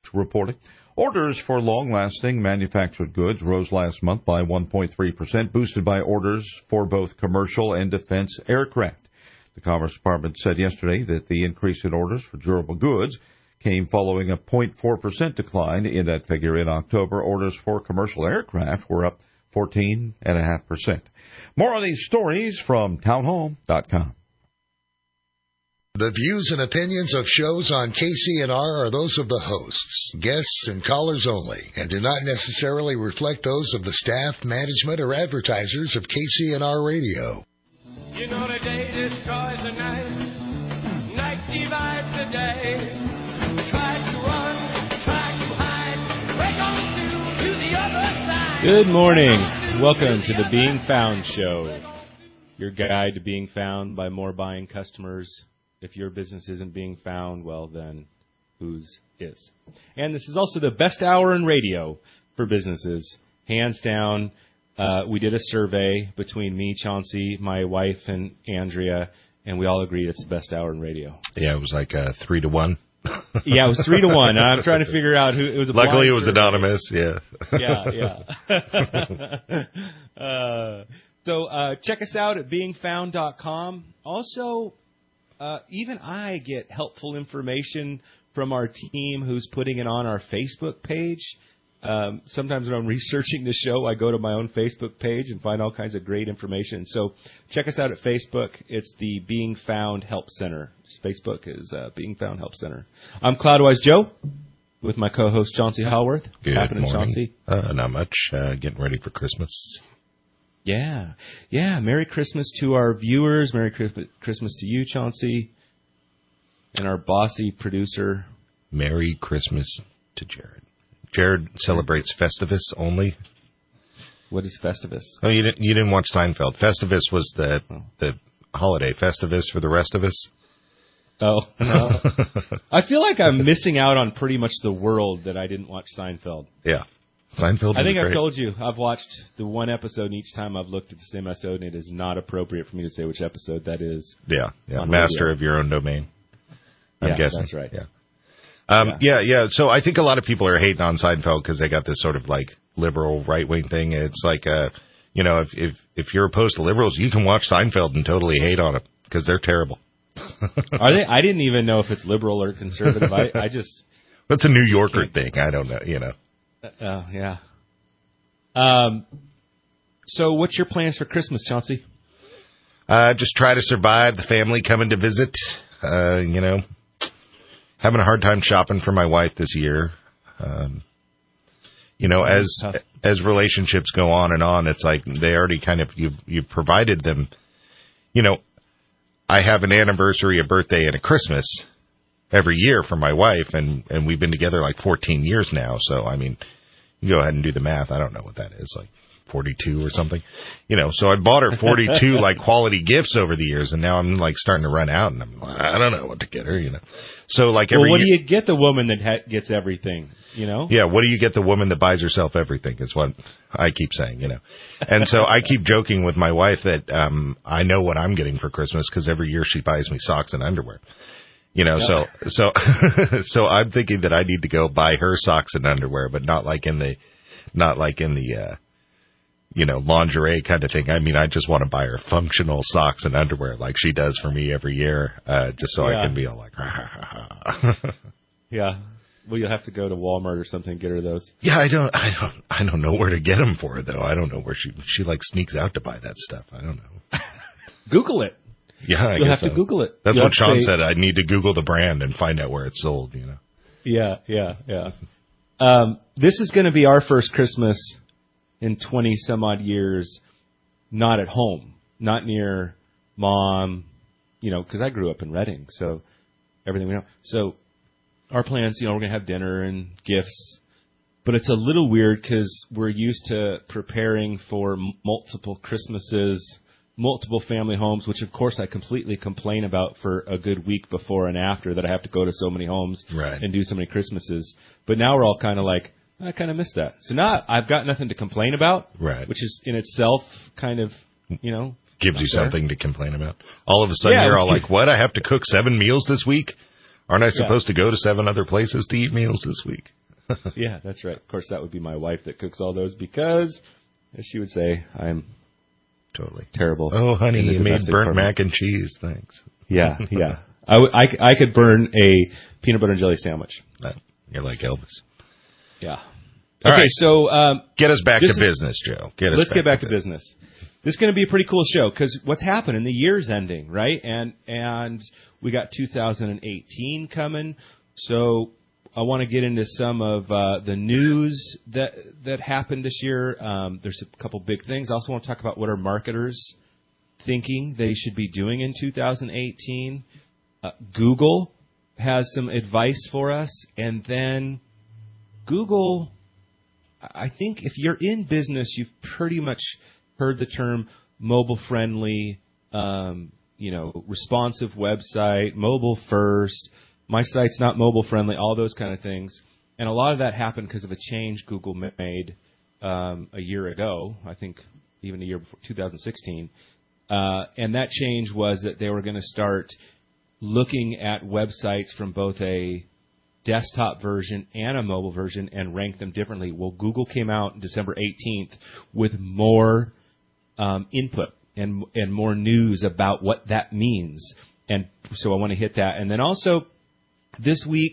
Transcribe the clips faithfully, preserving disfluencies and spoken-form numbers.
reporting. Orders for long-lasting manufactured goods rose last month by one point three percent, boosted by orders for both commercial and defense aircraft. The Commerce Department said yesterday that the increase in orders for durable goods came following a zero point four percent decline in that figure in October. Orders for commercial aircraft were up fourteen point five percent. More on these stories from townhall dot com. The views and opinions of shows on K C N R are those of the hosts, guests, and callers only, and do not necessarily reflect those of the staff, management, or advertisers of K C N R Radio. You know the day destroys the night, night divides the day. Try to run, try to hide, break on through to the other side. Good morning. Welcome to the Being Found Show, your guide to being found by more buying customers. If your business isn't being found, well, then whose is? And this is also the best hour in radio for businesses, hands down. Uh, we did a survey between me, Chauncey, my wife, and Andrea, and we all agreed it's the best hour in radio. Yeah, it was like uh, three to one. Yeah, it was three to one. I'm trying to figure out who it was. A Luckily, it was survey. anonymous. Yeah. Yeah, yeah. uh, so uh, check us out at being found dot com. Also, uh, even I get helpful information from our team who's putting it on our Facebook page. Um, sometimes when I'm researching the show, I go to my own Facebook page and find all kinds of great information. So check us out at Facebook. It's the Being Found Help Center. Facebook is uh, Being Found Help Center. I'm Cloudwise Joe with my co-host Chauncey Hallworth. What's Good happening, morning. Chauncey? Uh, not much. Uh, getting ready for Christmas. Yeah. Yeah. Merry Christmas to our viewers. Merry Christmas to you, Chauncey, and our bossy producer. Merry Christmas to Jared. Jared celebrates Festivus only. What is Festivus? Oh, you didn't. You didn't watch Seinfeld. Festivus was the oh. the holiday. Festivus for the rest of us. Oh, no. I feel like I'm missing out on pretty much the world that I didn't watch Seinfeld. Yeah, Seinfeld. I think was I've great. told you I've watched the one episode, and each time I've looked at the same episode, and it is not appropriate for me to say which episode that is. Yeah, yeah. Master radio. of your own domain. I'm yeah, guessing. That's right. Yeah. Um, yeah. yeah, yeah. So I think a lot of people are hating on Seinfeld because they got this sort of like liberal right wing thing. It's like, uh, you know, if, if if you're opposed to liberals, you can watch Seinfeld and totally hate on it because they're terrible. Are they? I didn't even know if it's liberal or conservative. I, I just. That's a New Yorker thing. I don't know. You know. Oh uh, yeah. Um. So, what's your plans for Christmas, Chauncey? Uh, just try to survive. The family coming to visit. Uh, you know. Having a hard time shopping for my wife this year. Um, you know, as tough. as relationships go on and on, it's like they already kind of, you've, you've provided them. You know, I have an anniversary, a birthday, and a Christmas every year for my wife, and, and we've been together like fourteen years now. So, I mean, you go ahead and do the math. I don't know what that is, like forty-two or something. You know, so I bought her forty-two like quality gifts over the years, and now I'm like starting to run out, and I'm like, I don't know what to get her, you know. So like every well, what year, do you get the woman that ha- gets everything, you know? Yeah, what do you get the woman that buys herself everything is what I keep saying, you know. And so I keep joking with my wife that um I know what I'm getting for Christmas because every year she buys me socks and underwear. You know, Yeah. so so so I'm thinking that I need to go buy her socks and underwear, but not like in the not like in the uh you know, lingerie kind of thing. I mean, I just want to buy her functional socks and underwear like she does for me every year, uh, just so Yeah. I can be all like, ha, ha, ha, ha. Yeah. Well, you'll have to go to Walmart or something and get her those. Yeah, I don't, I don't, I don't know where to get them for her though. I don't know where she, she like sneaks out to buy that stuff. I don't know. Google it. Yeah, I You'll guess have to so. Google it. That's You'll what have to Sean say- said. I need to Google the brand and find out where it's sold. You know. Yeah, yeah, yeah. Um, this is going to be our first Christmas in twenty some odd years, not at home, not near mom, you know, because I grew up in Reading, so everything we know. So our plans, you know, we're going to have dinner and gifts, but it's a little weird because we're used to preparing for m- multiple Christmases, multiple family homes, which of course I completely complain about for a good week before and after that I have to go to so many homes Right. and do so many Christmases. But now we're all kind of like, I kind of miss that. So now I've got nothing to complain about, Right. which is in itself kind of, you know. Gives you there. something to complain about. All of a sudden Yeah, you're all which- like, what? I have to cook seven meals this week? Aren't I Yeah. supposed to go to seven other places to eat meals this week? Yeah, that's right. Of course, that would be my wife that cooks all those because, as she would say, I'm Totally terrible. Oh, honey, in the you made domestic burnt department. mac and cheese. Thanks. Yeah, yeah. I, w- I, c- I could burn a peanut butter and jelly sandwich. Uh, You're like Elvis. Yeah. All okay, right. so um, Get us back to This is- business, Joe. Get us let's back get back to business. business. This is going to be a pretty cool show because what's happening? The year's ending, right? And and we got two thousand eighteen coming. So I want to get into some of uh, the news that that happened this year. Um, there's a couple big things. I also want to talk about what are marketers thinking they should be doing in two thousand eighteen. Uh, Google has some advice for us, and then Google. I think if you're in business, you've pretty much heard the term mobile-friendly, um, you know, responsive website, mobile first. My site's not mobile-friendly, all those kind of things. And a lot of that happened because of a change Google made um, a year ago, I think even a year before, two thousand sixteen. Uh, and that change was that they were going to start looking at websites from both a desktop version and a mobile version and rank them differently. Well, Google came out December eighteenth with more um, input and and more news about what that means. And so I want to hit that. And then also this week,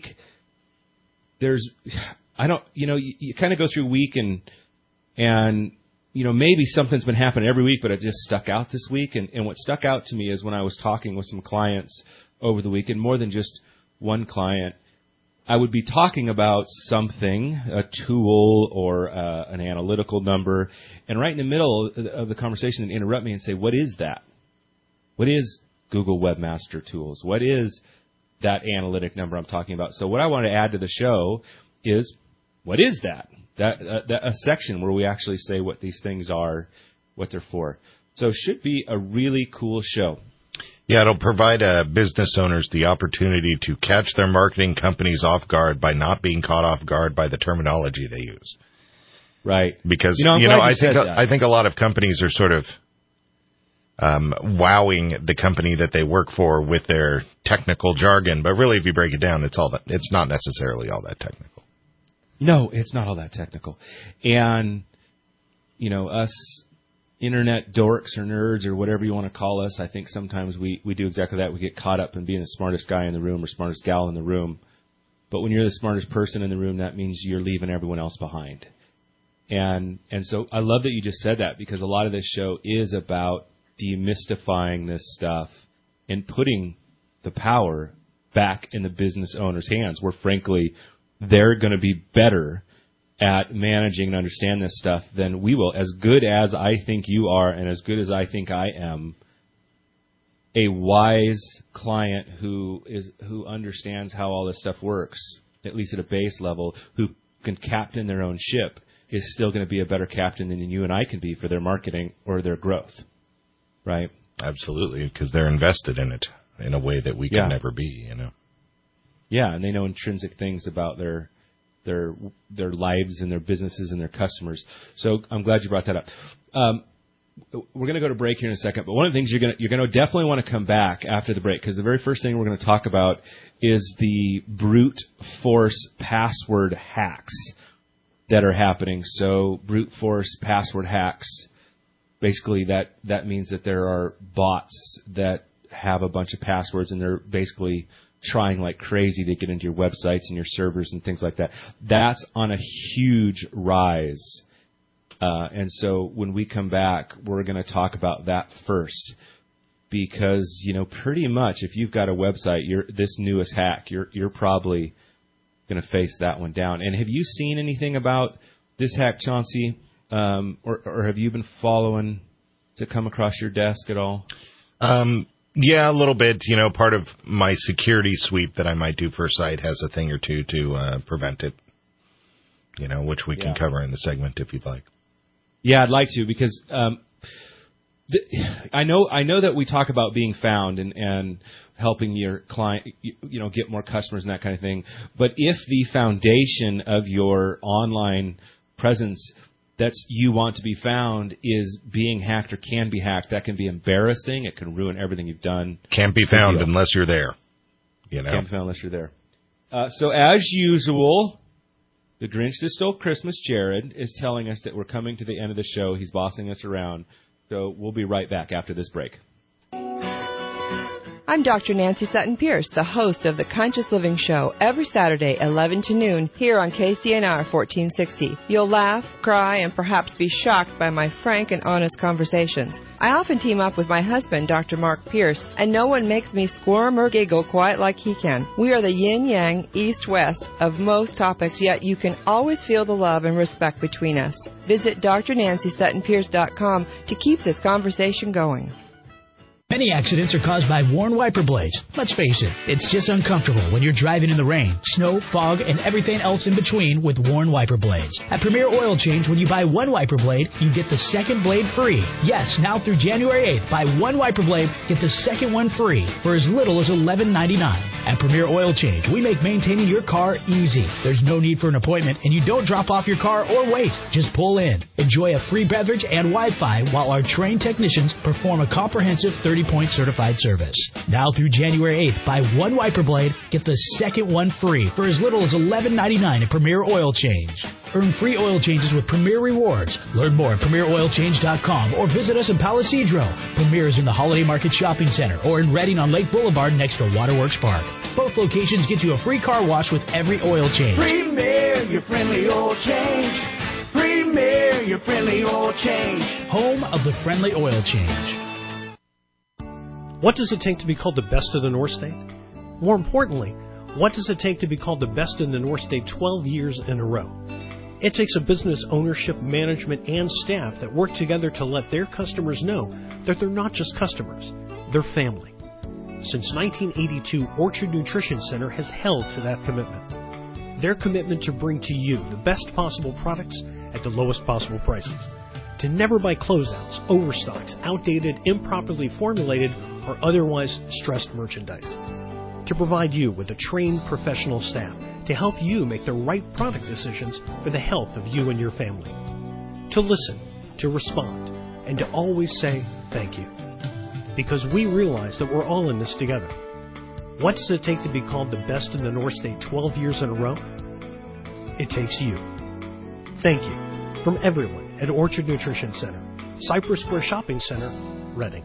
there's, I don't, you know, you, you kind of go through a week and, and, you know, maybe something's been happening every week, but it just stuck out this week. And, and what stuck out to me is when I was talking with some clients over the weekend, more than just one client, I would be talking about something, a tool or uh, an analytical number, and right in the middle of the conversation, they'd interrupt me and say, what is that? What is Google Webmaster Tools? What is that analytic number I'm talking about? So what I want to add to the show is, what is that? That, uh, that a section where we actually say what these things are, what they're for. So it should be a really cool show. Yeah, it'll provide uh, business owners the opportunity to catch their marketing companies off guard by not being caught off guard by the terminology they use. Right. Because, you know, I'm you know glad I you think said that. I think a lot of companies are sort of um, wowing the company that they work for with their technical jargon, but really, if you break it down, it's all that it's not necessarily all that technical. No, it's not all that technical. And, you know, us internet dorks or nerds or whatever you want to call us, I think sometimes we, we do exactly that. We get caught up in being the smartest guy in the room or smartest gal in the room. But when you're the smartest person in the room, that means you're leaving everyone else behind. And and so I love that you just said that, because a lot of this show is about demystifying this stuff and putting the power back in the business owner's hands, where frankly they're going to be better at managing and understand this stuff than we will. As good as I think you are and as good as I think I am, a wise client who is who understands how all this stuff works, at least at a base level, who can captain their own ship, is still going to be a better captain than you and I can be for their marketing or their growth. Right? Absolutely, because they're invested in it in a way that we can Yeah. never be, you know. Yeah, and they know intrinsic things about their their their lives and their businesses and their customers. So I'm glad you brought that up. Um, we're going to go to break here in a second, but one of the things you're going to you're going to definitely want to come back after the break, because the very first thing we're going to talk about is the brute force password hacks that are happening. So brute force password hacks, basically that that means that there are bots that have a bunch of passwords and they're basically trying like crazy to get into your websites and your servers and things like that. That's on a huge rise. Uh, and so when we come back, we're going to talk about that first, because, you know, pretty much if you've got a website, you're this newest hack, you're you're probably going to face that one down. And have you seen anything about this hack, Chauncey, um, or, or have you been following? Does it come across your desk at all? Um, yeah, a little bit. You know, part of my security sweep that I might do for a site has a thing or two to uh, prevent it, you know, which we can Yeah. cover in the segment if you'd like. Yeah, I'd like to, because um, th- I know I know that we talk about being found and, and helping your client, you, you know, get more customers and that kind of thing. But if the foundation of your online presence that's you want to be found is being hacked or can be hacked, that can be embarrassing. It can ruin everything you've done. Can't be found unless you're there, you know. Can't be found unless you're there. Uh, so as usual, The Grinch That Stole Christmas, Jared, is telling us that we're coming to the end of the show. He's bossing us around. So we'll be right back after this break. I'm Doctor Nancy Sutton Pierce, the host of the Conscious Living Show, every Saturday, eleven to noon, here on K C N R fourteen sixty. You'll laugh, cry, and perhaps be shocked by my frank and honest conversations. I often team up with my husband, Doctor Mark Pierce, and no one makes me squirm or giggle quite like he can. We are the yin-yang, east-west of most topics, yet you can always feel the love and respect between us. Visit D R Nancy Sutton Pierce dot com to keep this conversation going. Many accidents are caused by worn wiper blades. Let's face it, it's just uncomfortable when you're driving in the rain, snow, fog, and everything else in between with worn wiper blades. At Premier Oil Change, when you buy one wiper blade, you get the second blade free. Yes, now through January eighth, buy one wiper blade, get the second one free for as little as eleven ninety-nine. At Premier Oil Change, we make maintaining your car easy. There's no need for an appointment, and you don't drop off your car or wait. Just pull in. Enjoy a free beverage and Wi-Fi while our trained technicians perform a comprehensive thirty-point certified service. Now through January eighth, buy one wiper blade, get the second one free for as little as eleven ninety-nine at Premier Oil Change. Earn free oil changes with Premier Rewards. Learn more at Premier Oil Change dot com or visit us in Palisadro. Premier is in the Holiday Market Shopping Center or in Reading on Lake Boulevard next to Waterworks Park. Both locations get you a free car wash with every oil change. Premier, your friendly oil change. Premier, your friendly oil change. Home of the friendly oil change. What does it take to be called the best in the North State? More importantly, what does it take to be called the best in the North State twelve years in a row? It takes a business ownership, management, and staff that work together to let their customers know that they're not just customers, they're family. Since nineteen eighty-two, Orchard Nutrition Center has held to that commitment. Their commitment to bring to you the best possible products at the lowest possible prices. To never buy closeouts, overstocks, outdated, improperly formulated, or otherwise stressed merchandise. To provide you with a trained professional staff to help you make the right product decisions for the health of you and your family. To listen, to respond, and to always say thank you. Because we realize that we're all in this together. What does it take to be called the best in the North State twelve years in a row? It takes you. Thank you from everyone at Orchard Nutrition Center, Cypress Square Shopping Center, Reading.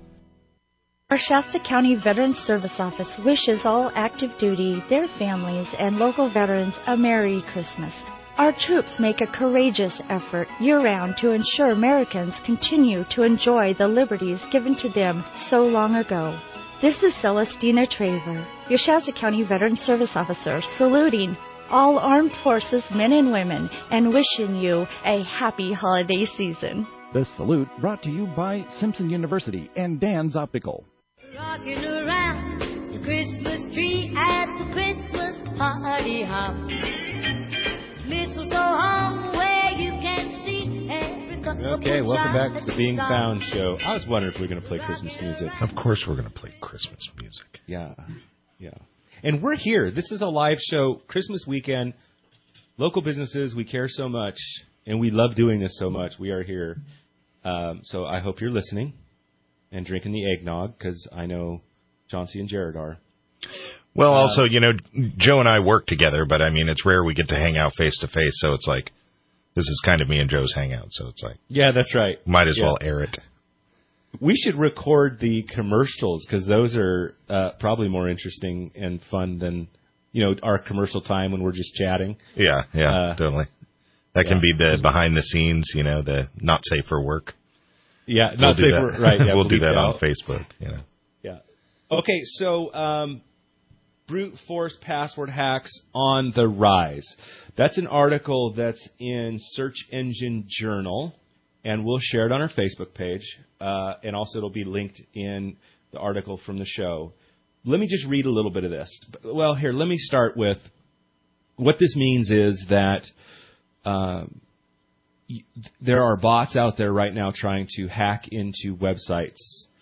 Our Shasta County Veterans Service Office wishes all active duty, their families, and local veterans a Merry Christmas. Our troops make a courageous effort year-round to ensure Americans continue to enjoy the liberties given to them so long ago. This is Celestina Traver, your Shasta County Veterans Service Officer, saluting all armed forces men and women and wishing you a happy holiday season. This salute brought to you by Simpson University and Dan's Optical. Rocking around the Christmas tree at the Christmas party hop. Mistletoe hung where you can see every couple. Okay, welcome back to the Being Found show. I was wondering if we were going to play Christmas music. Of course we're going to play Christmas music. Yeah, yeah. And we're here. This is a live show, Christmas weekend, local businesses. We care so much, and we love doing this so much. We are here. Um, so I hope you're listening and drinking the eggnog, because I know Chauncey and Jared are. Well, uh, also, you know, Joe and I work together, but, I mean, it's rare we get to hang out face-to-face, so it's like, this is kind of me and Joe's hangout, so it's like... Yeah, that's right. Might as yeah. well air it. We should record the commercials, because those are uh, probably more interesting and fun than, you know, our commercial time when we're just chatting. Yeah, yeah, uh, totally. That yeah. can be the behind-the-scenes, you know, the not safe for work. Yeah, we'll not safe for right. Yeah, we'll do that out. on Facebook, you know. Yeah. Okay, so um, brute force password hacks on the rise. That's an article that's in Search Engine Journal, and we'll share it on our Facebook page, uh, and also it'll be linked in the article from the show. Let me just read a little bit of this. Well, here, let me start with what this means is that um, there are bots out there right now trying to hack into websites.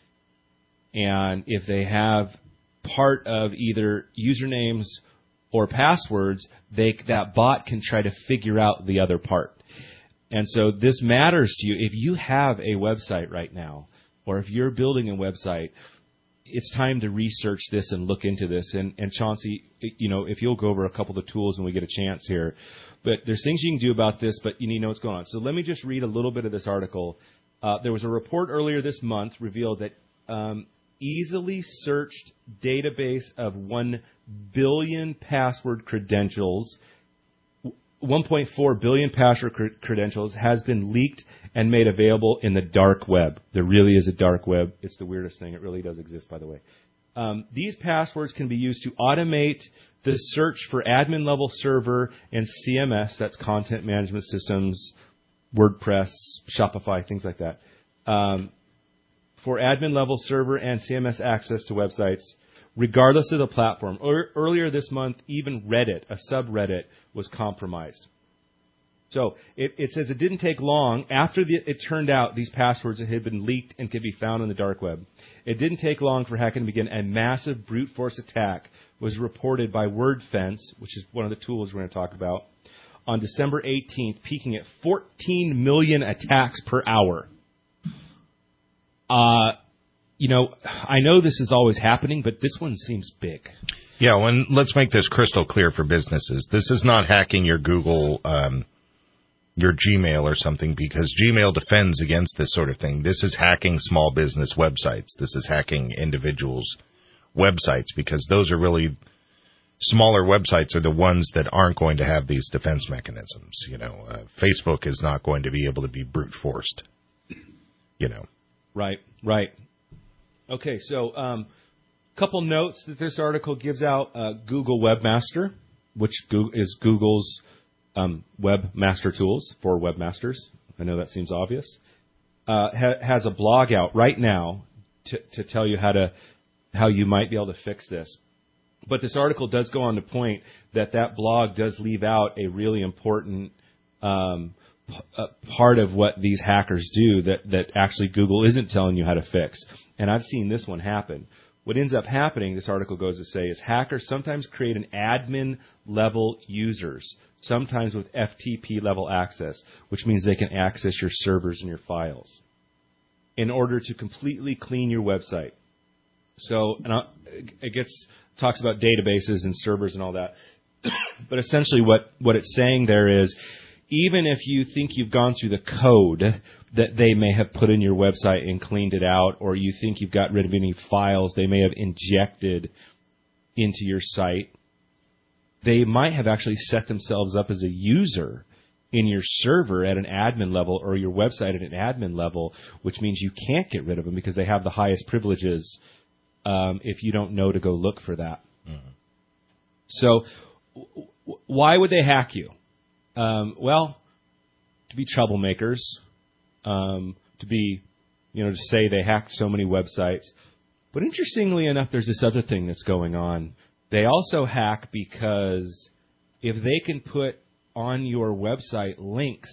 And if they have part of either usernames or passwords, they, that bot can try to figure out the other part. And so this matters to you. If you have a website right now, or if you're building a website, it's time to research this and look into this. And, and Chauncey, you know, if you'll go over a couple of the tools when we get a chance here. But there's things you can do about this, but you need to know what's going on. So let me just read a little bit of this article. Uh, there was a report earlier this month revealed that um, easily searched database of one billion password credentials, one point four billion password cr- credentials has been leaked and made available in the dark web. There really is a dark web. It's the weirdest thing. It really does exist, by the way. Um, these passwords can be used to automate the search for admin-level server and C M S, that's content management systems, WordPress, Shopify, things like that, um, for admin-level server and C M S access to websites, regardless of the platform. Or, earlier this month, even Reddit, a subreddit, was compromised. So it, it says it didn't take long after the, it turned out these passwords had been leaked and could be found on the dark web. It didn't take long for hacking to begin. A massive brute force attack was reported by WordFence, which is one of the tools we're going to talk about, on December eighteenth, peaking at fourteen million attacks per hour. Uh, you know, I know this is always happening, but this one seems big. Yeah, well, and let's make this crystal clear for businesses. This is not hacking your Google, um, your Gmail or something, because Gmail defends against this sort of thing. This is hacking small business websites. This is hacking individuals' websites, because those are really, smaller websites are the ones that aren't going to have these defense mechanisms. You know, uh, Facebook is not going to be able to be brute forced, you know. Right, right. Okay, so um, couple notes that this article gives out. Uh, Google Webmaster, which Google, is Google's um, webmaster tools for webmasters. I know that seems obvious. Uh, ha- has a blog out right now to, to tell you how to how you might be able to fix this. But this article does go on to point that that blog does leave out a really important um, p- uh, part of what these hackers do that, that actually Google isn't telling you how to fix. And I've seen this one happen. What ends up happening, this article goes to say, is hackers sometimes create an admin-level users, sometimes with F T P-level access, which means they can access your servers and your files in order to completely clean your website. So and I, it gets talks about databases and servers and all that. But essentially what, what it's saying there is, even if you think you've gone through the code that they may have put in your website and cleaned it out, or you think you've got rid of any files they may have injected into your site, they might have actually set themselves up as a user in your server at an admin level or your website at an admin level, which means you can't get rid of them because they have the highest privileges um, if you don't know to go look for that. Mm-hmm. So w- w- why would they hack you? Um, well, to be troublemakers, um, to be, you know, to say they hacked so many websites. But interestingly enough, there's this other thing that's going on. They also hack because if they can put on your website links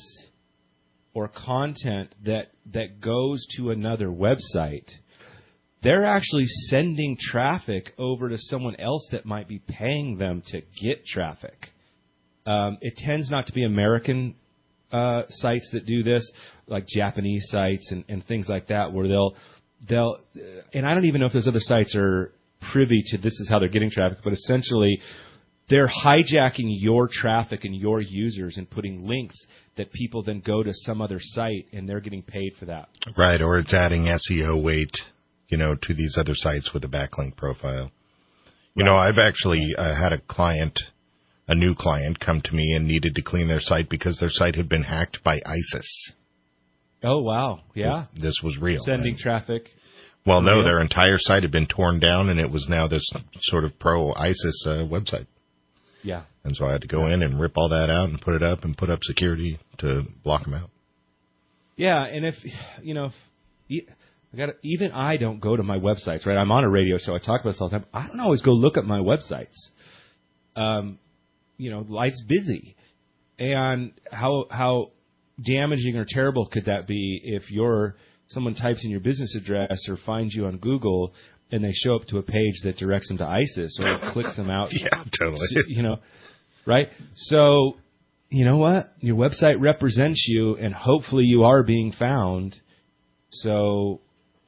or content that, that goes to another website, they're actually sending traffic over to someone else that might be paying them to get traffic. Um, it tends not to be American uh, sites that do this, like Japanese sites and, and things like that, where they'll they'll. And I don't even know if those other sites are privy to this is how they're getting traffic, but essentially they're hijacking your traffic and your users and putting links that people then go to some other site and they're getting paid for that. Right, or it's adding S E O weight, you know, to these other sites with a backlink profile. You right. know, I've actually uh, had a client. A new client come to me and needed to clean their site because their site had been hacked by ISIS. Oh, wow. Yeah. This was real. Sending and, traffic. Well, no, real? Their entire site had been torn down, and it was now this sort of pro-ISIS uh, website. Yeah. And so I had to go in and rip all that out and put it up and put up security to block them out. Yeah, and if, you know, if, I gotta, even I don't go to my websites, right? I'm on a radio show. I talk about this all the time. I don't always go look at my websites. Um. You know, life's busy, and how how damaging or terrible could that be if you're someone types in your business address or finds you on Google and they show up to a page that directs them to ISIS or clicks them out? Yeah, totally. You know, right? So, you know what? Your website represents you, and hopefully you are being found. So,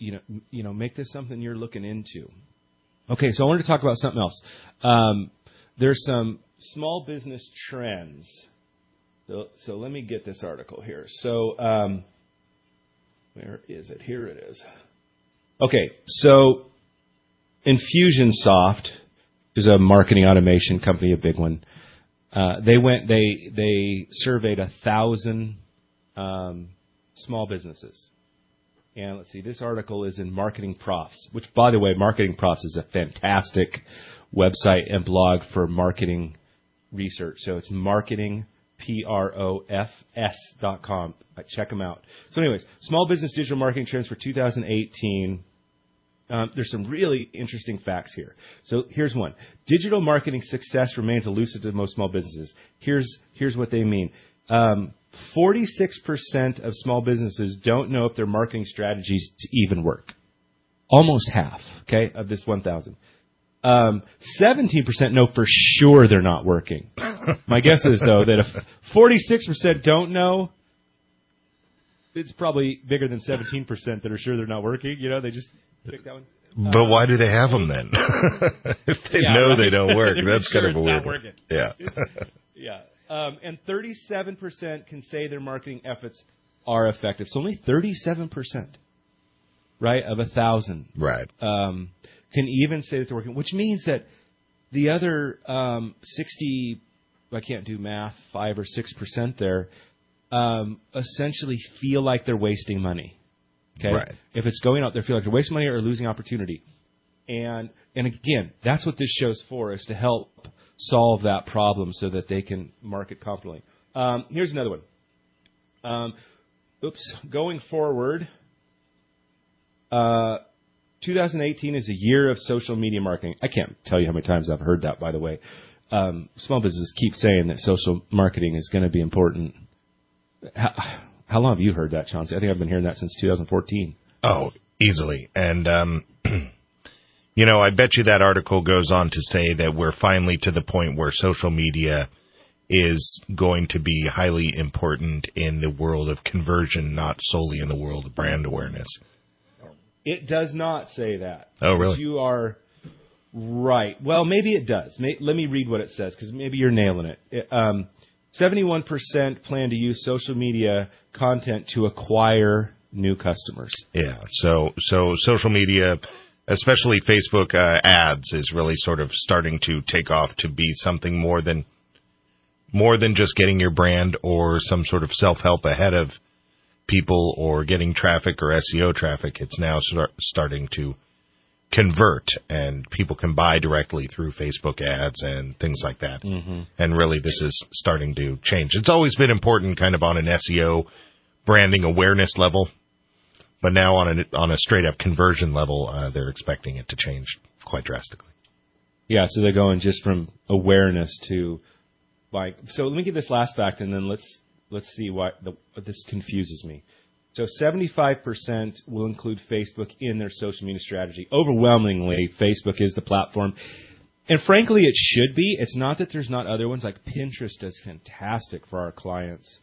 you know, you know, make this something you're looking into. Okay, so I wanted to talk about something else. Um, there's some small business trends. So, so let me get this article here. So, um, where is it? Here it is. Okay, so Infusionsoft, which is a marketing automation company, a big one. Uh, they went. They they surveyed a thousand um, small businesses. And let's see, this article is in Marketing Profs, which, by the way, Marketing Profs is a fantastic website and blog for marketing research. So it's marketing, P R O F S dot com. Check them out. So anyways, small business digital marketing trends for two thousand eighteen. Um, there's some really interesting facts here. So here's one. Digital marketing success remains elusive to most small businesses. Here's, here's what they mean. Um, forty-six percent of small businesses don't know if their marketing strategies even work. Almost half, okay, of this one thousand. Um, seventeen percent know for sure they're not working. My guess is, though, that if forty-six percent don't know, it's probably bigger than seventeen percent that are sure they're not working. You know, they just pick that one. But uh, why do they have them then? If they yeah, know right. they don't work, that's sure kind of a weird one. one. Yeah. Yeah. Um, and thirty-seven percent can say their marketing efforts are effective. So only thirty-seven percent, right, of a thousand, right, um, can even say that they're working, which means that the other um, sixty, I can't do math, five or six percent there, um, essentially feel like they're wasting money. Okay, right. If it's going out, they feel like they're wasting money or losing opportunity. And and again, that's what this show's for, is to help solve that problem so that they can market confidently. Um, here's another one. Um, oops. Going forward, uh, two thousand eighteen is a year of social media marketing. I can't tell you how many times I've heard that, by the way. Um, small businesses keep saying that social marketing is going to be important. How, how long have you heard that, Chauncey? I think I've been hearing that since two thousand fourteen. Oh, easily. And, um, you know, I bet you that article goes on to say that we're finally to the point where social media is going to be highly important in the world of conversion, not solely in the world of brand awareness. It does not say that. Oh, really? You are right. Well, maybe it does. May, let me read what it says, because maybe you're nailing it. it um, seventy-one percent plan to use social media content to acquire new customers. Yeah, so so social media, especially Facebook uh, ads, is really sort of starting to take off to be something more than more than just getting your brand or some sort of self-help ahead of people or getting traffic or S E O traffic. It's now start, starting to convert, and people can buy directly through Facebook ads and things like that. Mm-hmm. And really, this is starting to change. It's always been important kind of on an S E O branding awareness level, but now on a, on a straight-up conversion level, uh, they're expecting it to change quite drastically. Yeah, so they're going just from awareness to, like, so let me give this last fact, and then let's let's see why the, this confuses me. So seventy-five percent will include Facebook in their social media strategy. Overwhelmingly, Facebook is the platform. And frankly, it should be. It's not that there's not other ones. Like Pinterest is fantastic for our clients.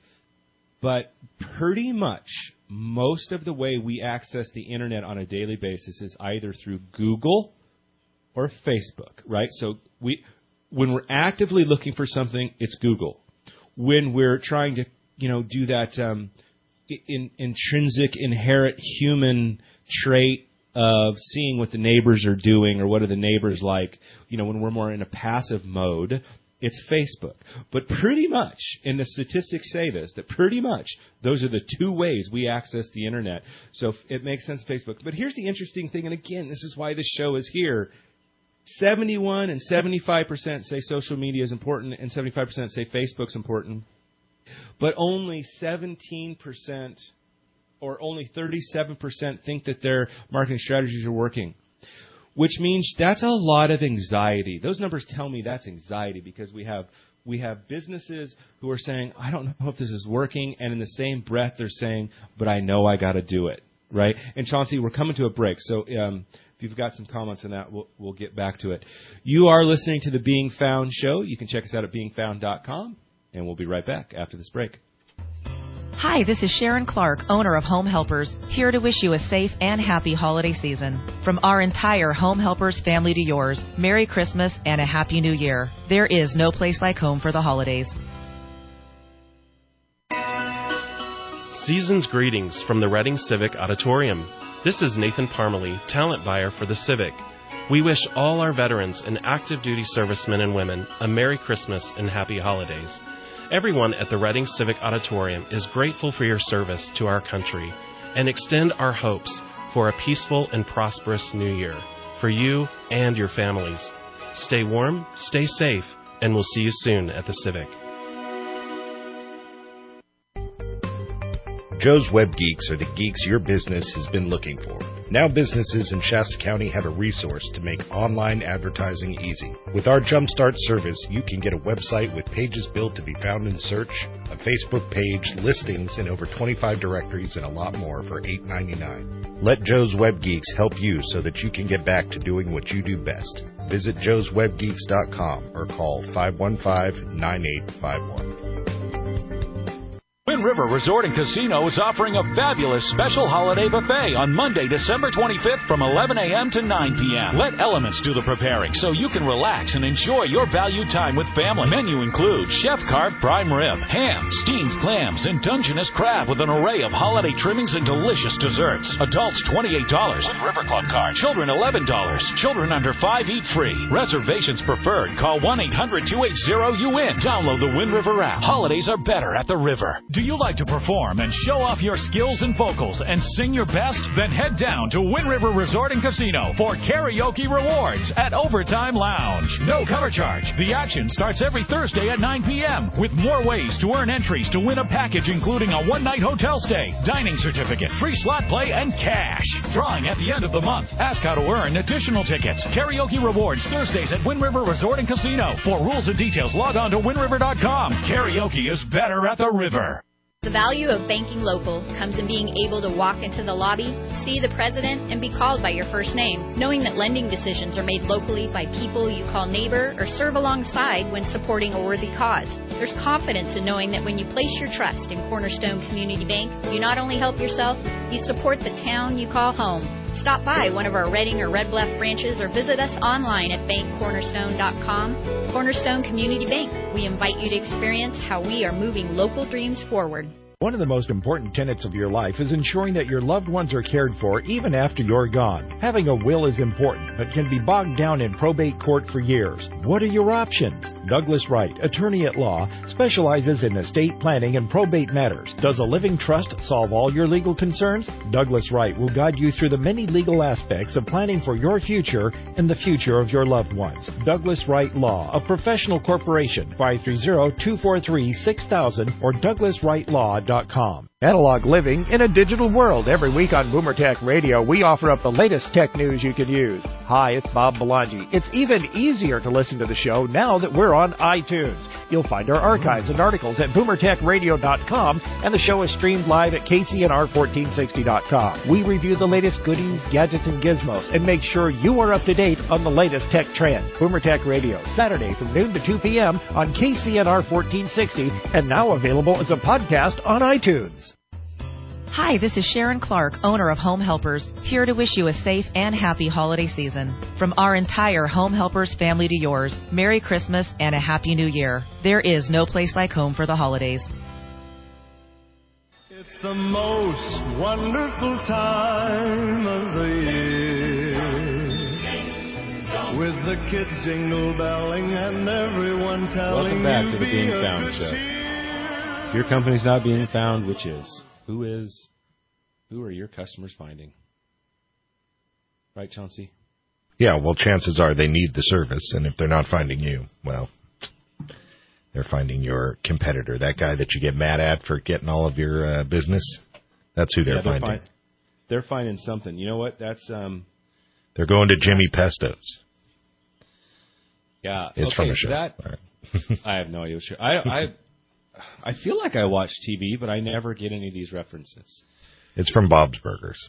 But pretty much most of the way we access the Internet on a daily basis is either through Google or Facebook, right? So we, when we're actively looking for something, it's Google. When we're trying to, you know, do that um, in, intrinsic, inherent human trait of seeing what the neighbors are doing or what are the neighbors like, you know, when we're more in a passive mode, it's Facebook. But pretty much, and the statistics say this, that pretty much those are the two ways we access the Internet. So it makes sense, Facebook. But here's the interesting thing, and again, this is why this show is here. seventy-one and seventy-five percent say social media is important, and seventy-five percent say Facebook's important. But only seventeen percent or only thirty-seven percent think that their marketing strategies are working, which means that's a lot of anxiety. Those numbers tell me that's anxiety, because we have we have businesses who are saying, I don't know if this is working, and in the same breath they're saying, but I know I got to do it, right? And Chauncey, we're coming to a break, so um, if you've got some comments on that, we'll, we'll get back to it. You are listening to the Being Found Show. You can check us out at being found dot com, and we'll be right back after this break. Hi, this is Sharon Clark, owner of Home Helpers, here to wish you a safe and happy holiday season. From our entire Home Helpers family to yours, Merry Christmas and a Happy New Year. There is no place like home for the holidays. Season's greetings from the Reading Civic Auditorium. This is Nathan Parmalee, talent buyer for the Civic. We wish all our veterans and active duty servicemen and women a Merry Christmas and Happy Holidays. Everyone at the Reading Civic Auditorium is grateful for your service to our country and extend our hopes for a peaceful and prosperous new year for you and your families. Stay warm, stay safe, and we'll see you soon at the Civic. Joe's Web Geeks are the geeks your business has been looking for. Now businesses in Shasta County have a resource to make online advertising easy. With our Jumpstart service, you can get a website with pages built to be found in search, a Facebook page, listings in over twenty-five directories, and a lot more for eight dollars and ninety-nine cents. Let Joe's Web Geeks help you so that you can get back to doing what you do best. Visit joes web geeks dot com or call five one five, nine eight five one. Wind River Resort and Casino is offering a fabulous special holiday buffet on Monday, December twenty-fifth from eleven a.m. to nine p.m. Let Elements do the preparing so you can relax and enjoy your valued time with family. Menu includes chef-carved prime rib, ham, steamed clams, and Dungeness crab with an array of holiday trimmings and delicious desserts. Adults twenty-eight dollars with River Club card. Children eleven dollars. Children under five eat free. Reservations preferred. Call one eight hundred, two eight zero, U N. Download the Wind River app. Holidays are better at the river. Do you like to perform and show off your skills and vocals and sing your best? Then head down to Wind River Resort and Casino for karaoke rewards at Overtime Lounge. No cover charge. The action starts every Thursday at nine p.m. with more ways to earn entries to win a package including a one-night hotel stay, dining certificate, free slot play, and cash. Drawing at the end of the month. Ask how to earn additional tickets. Karaoke rewards Thursdays at Wind River Resort and Casino. For rules and details, log on to wind river dot com. Karaoke is better at the river. The value of banking local comes in being able to walk into the lobby, see the president, and be called by your first name, knowing that lending decisions are made locally by people you call neighbor or serve alongside when supporting a worthy cause. There's confidence in knowing that when you place your trust in Cornerstone Community Bank, you not only help yourself, you support the town you call home. Stop by one of our Reading or Red Bluff branches or visit us online at bank cornerstone dot com. Cornerstone Community Bank. We invite you to experience how we are moving local dreams forward. One of the most important tenets of your life is ensuring that your loved ones are cared for even after you're gone. Having a will is important, but can be bogged down in probate court for years. What are your options? Douglas Wright, attorney at law, specializes in estate planning and probate matters. Does a living trust solve all your legal concerns? Douglas Wright will guide you through the many legal aspects of planning for your future and the future of your loved ones. Douglas Wright Law, a professional corporation, five three zero, two four three, six thousand or douglas wright law dot com. Analog living in a digital world. Every week on Boomer Tech Radio, we offer up the latest tech news you could use. Hi, it's Bob Belangi. It's even easier to listen to the show now that we're on iTunes. You'll find our archives and articles at boomer tech radio dot com, and the show is streamed live at k c n r fourteen sixty dot com. We review the latest goodies, gadgets, and gizmos, and make sure you are up to date on the latest tech trends. Boomer Tech Radio, Saturday from noon to two p.m. on K C N R fourteen sixty, and now available as a podcast on iTunes. Hi, this is Sharon Clark, owner of Home Helpers, here to wish you a safe and happy holiday season. From our entire Home Helpers family to yours, Merry Christmas and a Happy New Year. There is no place like home for the holidays. It's the most wonderful time of the year, with the kids jingle belling and everyone telling Welcome back you to the be Being a Found good Show. cheer. Your company's not being found, which is? Who is? Who are your customers finding? Right, Chauncey? Yeah, well, chances are they need the service, and if they're not finding you, well, they're finding your competitor, that guy that you get mad at for getting all of your uh, business. That's who they're, yeah, they're finding. Find, they're finding something. You know what? That's um. They're going to Jimmy Pesto's. Yeah, it's okay, from the so show. That, I have no idea. I I I feel like I watch T V, but I never get any of these references. It's from Bob's Burgers.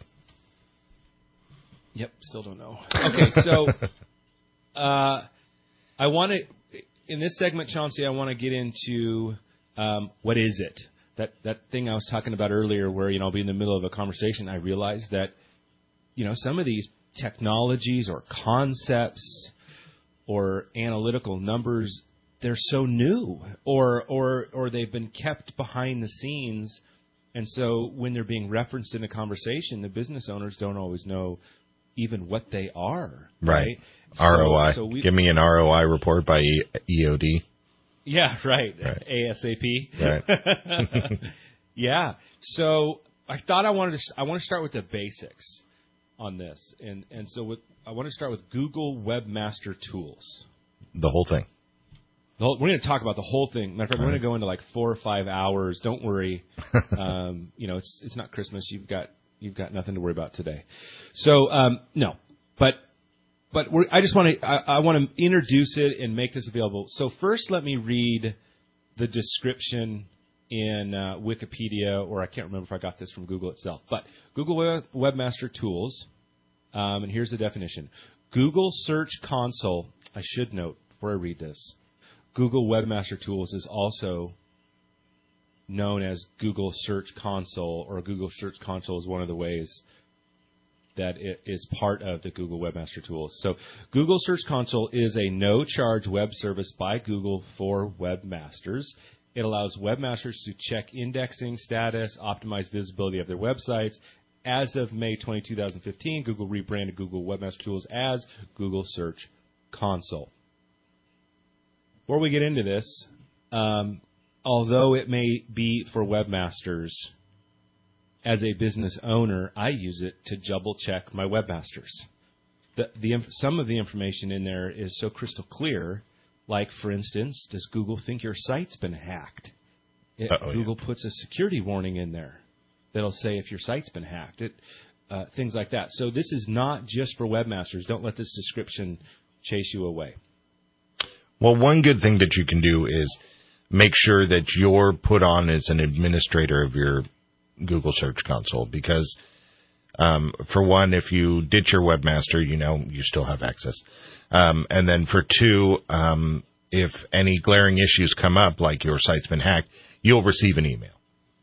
Yep, still don't know. Okay, so uh, I want to, in this segment, Chauncey, I want to get into um, what is it? that, that thing I was talking about earlier where, you know, I'll be in the middle of a conversation, I realize that, you know, some of these technologies or concepts or analytical numbers, they're so new, or or or they've been kept behind the scenes, and so when they're being referenced in a conversation, the business owners don't always know even what they are. Right. right? R O I. So, so we, Give me an R O I report by E O D. Yeah, right. right. ASAP. Right. Yeah. So I thought I wanted to I want to start with the basics on this, and and so with, I want to start with Google Webmaster Tools. The whole thing. The whole, we're going to talk about the whole thing. Matter of fact, we're going to go into like four or five hours. Don't worry. um, you know, it's it's not Christmas. You've got you've got nothing to worry about today. So um, no, but but we're, I just want to I, I want to introduce it and make this available. So first, let me read the description in uh, Wikipedia, or I can't remember if I got this from Google itself. But Google Web, Webmaster Tools, um, and here's the definition. Google Search Console, I should note before I read this, Google Webmaster Tools is also known as Google Search Console, or Google Search Console is one of the ways that it is part of the Google Webmaster Tools. So Google Search Console is a no-charge web service by Google for webmasters. It allows webmasters to check indexing status, optimize visibility of their websites. As of May twentieth, twenty fifteen, Google rebranded Google Webmaster Tools as Google Search Console. Before we get into this, um, although it may be for webmasters, as a business owner, I use it to double check my webmasters. The, the, some of the information in there is so crystal clear. Like, for instance, does Google think your site's been hacked? It, Google yeah. puts a security warning in there that'll say if your site's been hacked. It, uh, things like that. So this is not just for webmasters. Don't let this description chase you away. Well, one good thing that you can do is make sure that you're put on as an administrator of your Google Search Console, because um, for one, if you ditch your webmaster, you know you still have access. Um, and then for two, um, if any glaring issues come up, like your site's been hacked, you'll receive an email.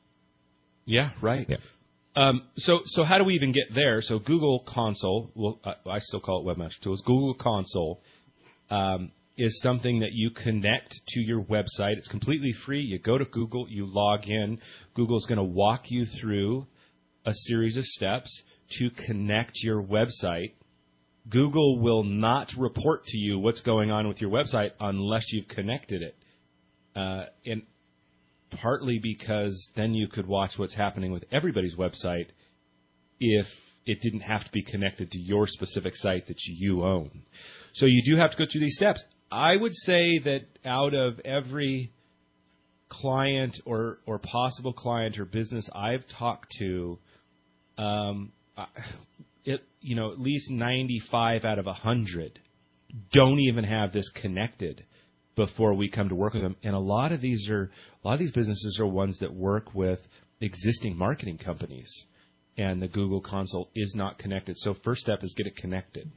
Yeah, right. Yeah. Um, so, so how do we even get there? So Google Console, well, I, I still call it Webmaster Tools. Google Console um, is something that you connect to your website. It's completely free. You go to Google, you log in. Google's going to walk you through a series of steps to connect your website. Google will not report to you what's going on with your website unless you've connected it. Uh, and partly because then you could watch what's happening with everybody's website if it didn't have to be connected to your specific site that you own. So you do have to go through these steps. I would say that out of every client or, or possible client or business I've talked to, um, it, you know, at least ninety-five out of one hundred don't even have this connected before we come to work with them. And a lot of these are a lot of these businesses are ones that work with existing marketing companies, and the Google Console is not connected. So first step is get it connected.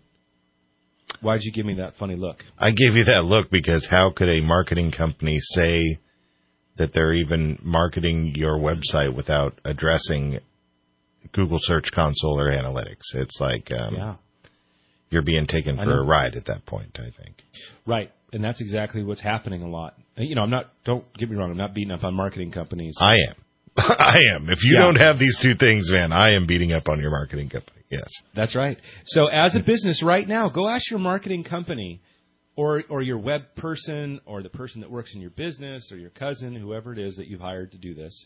Why did you give me that funny look? I gave you that look because how could a marketing company say that they're even marketing your website without addressing Google Search Console or analytics? It's like um, yeah. you're being taken for a ride at that point, I think. Right, and that's exactly what's happening a lot. You know, I'm not. Don't get me wrong. I'm not beating up on marketing companies. I am. I am. If you yeah. don't have these two things, man, I am beating up on your marketing company. Yes. That's right. So as a business right now, go ask your marketing company or or your web person or the person that works in your business or your cousin, whoever it is that you've hired to do this.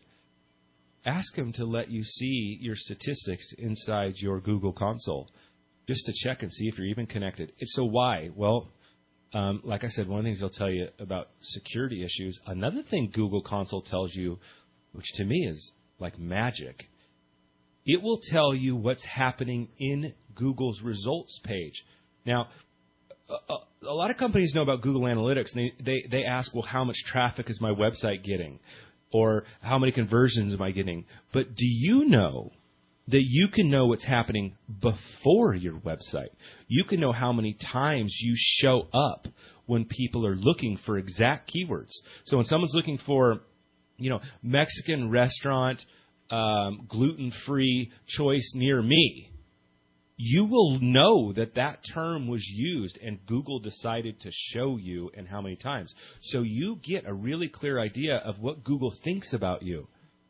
Ask them to let you see your statistics inside your Google Console just to check and see if you're even connected. So why? Well, um, like I said, one of the things they'll tell you about security issues. Another thing Google Console tells you, which to me is like magic, it will tell you what's happening in Google's results page. Now, a, a lot of companies know about Google Analytics, and they, they, they ask, well, how much traffic is my website getting? Or how many conversions am I getting? But do you know that you can know what's happening before your website? You can know how many times you show up when people are looking for exact keywords. So when someone's looking for you know, Mexican restaurant, um, gluten-free choice near me, you will know that that term was used and Google decided to show you and how many times. So you get a really clear idea of what Google thinks about you.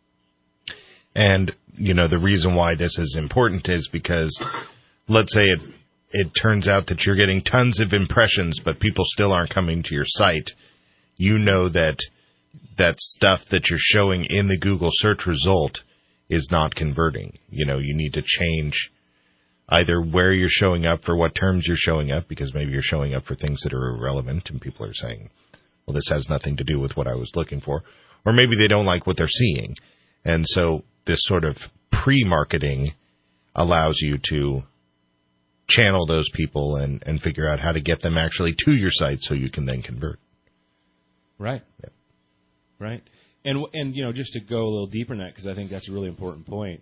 And, you know, the reason why this is important is because, let's say it it turns out that you're getting tons of impressions, but people still aren't coming to your site. You know that that stuff that you're showing in the Google search result is not converting. You know, you need to change either where you're showing up for what terms you're showing up, because maybe you're showing up for things that are irrelevant and people are saying, well, this has nothing to do with what I was looking for. Or maybe they don't like what they're seeing. And so this sort of pre-marketing allows you to channel those people and, and figure out how to get them actually to your site so you can then convert. Right. Yeah. Right. And, and you know, just to go a little deeper in that, because I think that's a really important point.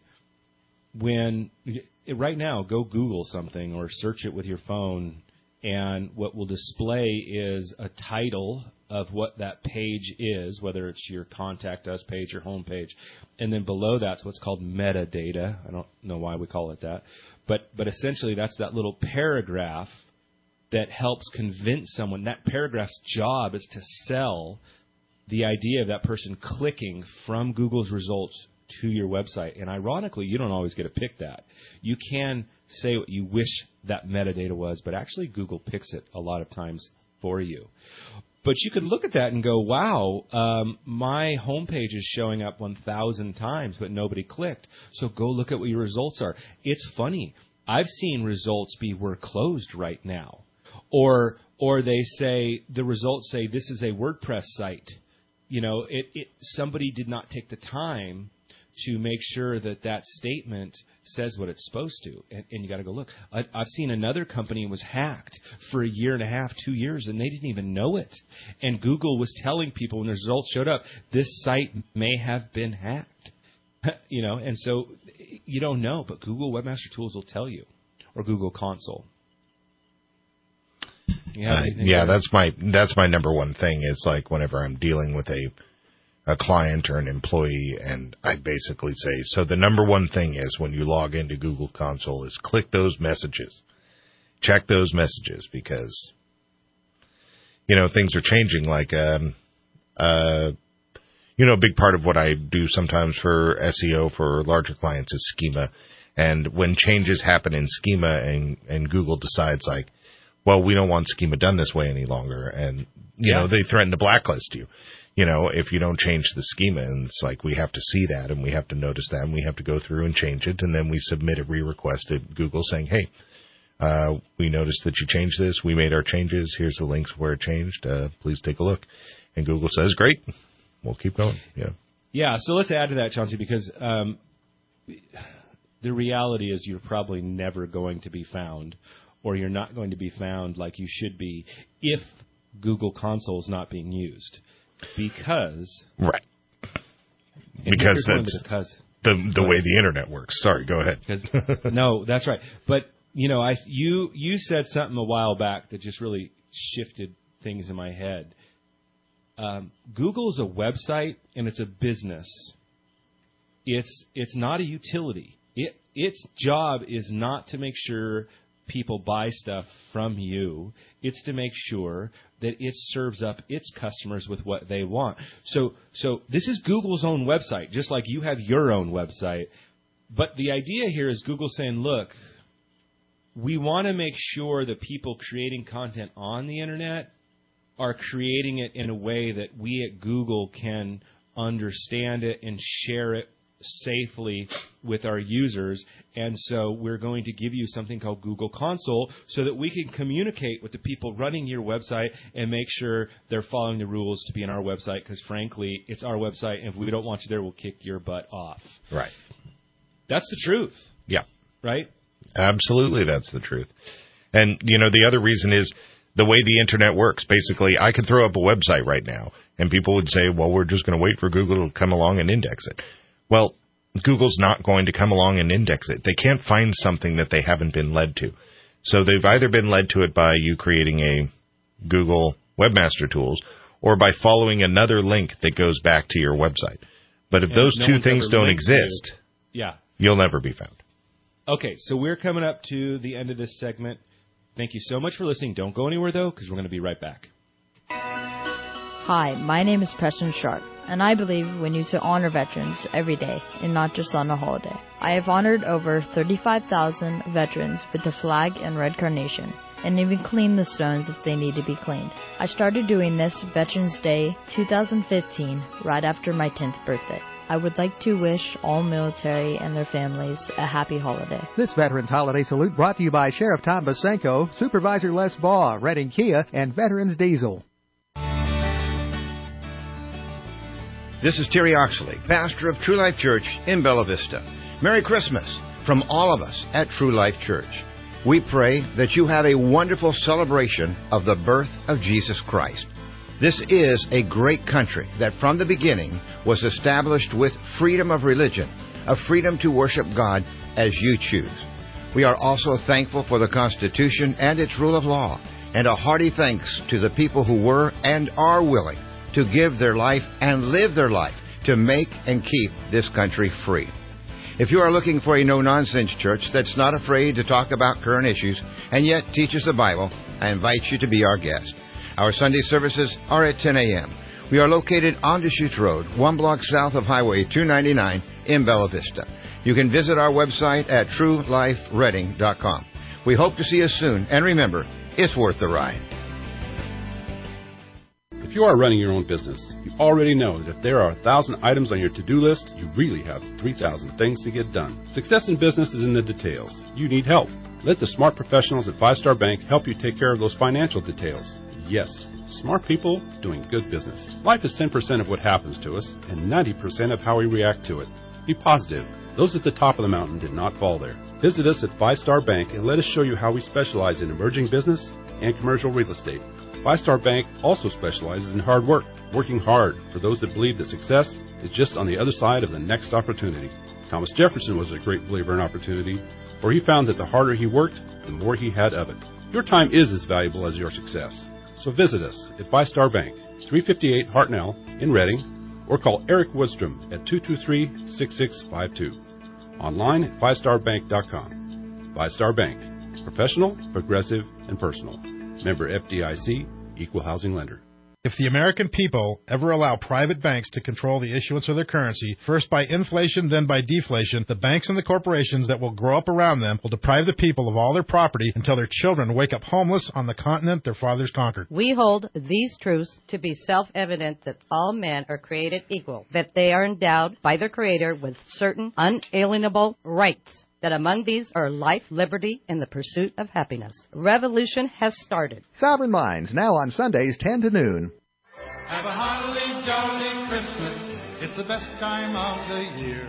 When right now, go Google something or search it with your phone, and what will display is a title of what that page is, whether it's your Contact Us page or home page, and then below that's what's called metadata. I don't know why we call it that, but but essentially that's that little paragraph that helps convince someone. That paragraph's job is to sell the idea of that person clicking from Google's results to your website. And ironically, you don't always get to pick that. You can say what you wish that metadata was, but actually Google picks it a lot of times for you. But you could look at that and go, wow, um, my homepage is showing up one thousand times, but nobody clicked. So go look at what your results are. It's funny. I've seen results be, we're closed right now. Or or they say, the results say, this is a WordPress site. You know, it, it somebody did not take the time to make sure that that statement says what it's supposed to. And, and you got to go look. I, I've seen another company was hacked for a year and a half, two years, and they didn't even know it. And Google was telling people when the results showed up, this site may have been hacked. You know, and so you don't know, but Google Webmaster Tools will tell you, or Google Console. Uh, yeah, that's my that's my number one thing. It's like whenever I'm dealing with a a client or an employee, and I basically say, so the number one thing is when you log into Google Console is click those messages. Check those messages because, you know, things are changing. Like, um, uh, you know, a big part of what I do sometimes for S E O for larger clients is schema. And when changes happen in schema and, and Google decides like, well, we don't want schema done this way any longer. And, you yeah. know, they threaten to blacklist you. You know, if you don't change the schema, and it's like we have to see that and we have to notice that and we have to go through and change it, and then we submit a re-request to Google saying, hey, uh, we noticed that you changed this. We made our changes. Here's the links where it changed. Uh, please take a look. And Google says, great. We'll keep going. Yeah. Yeah, so let's add to that, Chauncey, because um, the reality is you're probably never going to be found, or you're not going to be found like you should be if Google Console is not being used. Because right, because that's because, the the way the internet works. Sorry, go ahead. No, that's right. But you know, I you you said something a while back that just really shifted things in my head. Um, Google's a website and it's a business. It's it's not a utility. It its job is not to make sure people buy stuff from you. It's to make sure that it serves up its customers with what they want. So so this is Google's own website, just like you have your own website. But the idea here is Google saying, look, we want to make sure that people creating content on the internet are creating it in a way that we at Google can understand it and share it safely with our users, and so we're going to give you something called Google Console so that we can communicate with the people running your website and make sure they're following the rules to be on our website, because frankly, it's our website, and if we don't want you there, we'll kick your butt off. Right. That's the truth. Yeah. Right? Absolutely, that's the truth. And, you know, the other reason is the way the internet works. Basically, I could throw up a website right now, and people would say, well, we're just going to wait for Google to come along and index it. Well, Google's not going to come along and index it. They can't find something that they haven't been led to. So they've either been led to it by you creating a Google Webmaster Tools, or by following another link that goes back to your website. But if And those no two one's things ever don't linked exist, to- yeah. you'll never be found. Okay, so we're coming up to the end of this segment. Thank you so much for listening. Don't go anywhere, though, because we're going to be right back. Hi, my name is Preston Sharp, and I believe we need to honor veterans every day and not just on a holiday. I have honored over thirty-five thousand veterans with the flag and red carnation, and even cleaned the stones if they need to be cleaned. I started doing this Veterans Day two thousand fifteen, right after my tenth birthday. I would like to wish all military and their families a happy holiday. This Veterans Holiday Salute brought to you by Sheriff Tom Basenko, Supervisor Les Baugh, Redding Kia, and Veterans Diesel. This is Terry Oxley, pastor of True Life Church in Bella Vista. Merry Christmas from all of us at True Life Church. We pray that you have a wonderful celebration of the birth of Jesus Christ. This is a great country that from the beginning was established with freedom of religion, a freedom to worship God as you choose. We are also thankful for the Constitution and its rule of law, and a hearty thanks to the people who were and are willing to give their life and live their life to make and keep this country free. If you are looking for a no-nonsense church that's not afraid to talk about current issues and yet teaches the Bible, I invite you to be our guest. Our Sunday services are at ten a.m. We are located on Deschutes Road, one block south of Highway two ninety-nine in Bella Vista. You can visit our website at true life redding dot com. We hope to see you soon, and remember, it's worth the ride. If you are running your own business, you already know that if there are a thousand items on your to-do list, you really have three thousand things to get done. Success in business is in the details. You need help. Let the smart professionals at Five Star Bank help you take care of those financial details. Yes, smart people doing good business. Life is ten percent of what happens to us and ninety percent of how we react to it. Be positive. Those at the top of the mountain did not fall there. Visit us at Five Star Bank and let us show you how we specialize in emerging business and commercial real estate. Five Star Bank also specializes in hard work, working hard for those that believe that success is just on the other side of the next opportunity. Thomas Jefferson was a great believer in opportunity, for he found that the harder he worked, the more he had of it. Your time is as valuable as your success. So visit us at Five Star Bank, three fifty-eight Hartnell in Redding, or call Eric Woodstrom at two two three, six six five two. Online at five star bank dot com. Five Star Bank. Professional, progressive, and personal. Member F D I C, Equal Housing Lender. If the American people ever allow private banks to control the issuance of their currency, first by inflation, then by deflation, the banks and the corporations that will grow up around them will deprive the people of all their property until their children wake up homeless on the continent their fathers conquered. We hold these truths to be self-evident that all men are created equal, that they are endowed by their Creator with certain unalienable rights, that among these are life, liberty, and the pursuit of happiness. Revolution has started. Sovereign Minds, now on Sundays, ten to noon. Have a holly jolly Christmas. It's the best time of the year.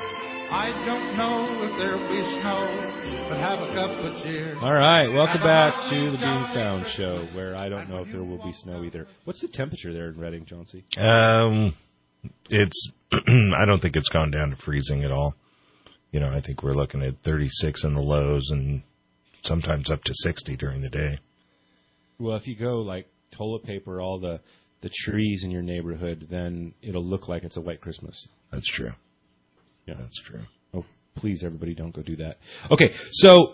I don't know if there'll be snow, but have a cup of cheer. All right, welcome back to the Beantown Show, where I don't know if there will be snow either. What's the temperature there in Redding, Chauncey? Um, it's. I don't think it's gone down to freezing at all. You know, I think we're looking at thirty-six in the lows and sometimes up to sixty during the day. Well, if you go, like, toilet paper all the, the trees in your neighborhood, then it'll look like it's a white Christmas. That's true. Yeah. That's true. Oh, please, everybody, don't go do that. Okay, so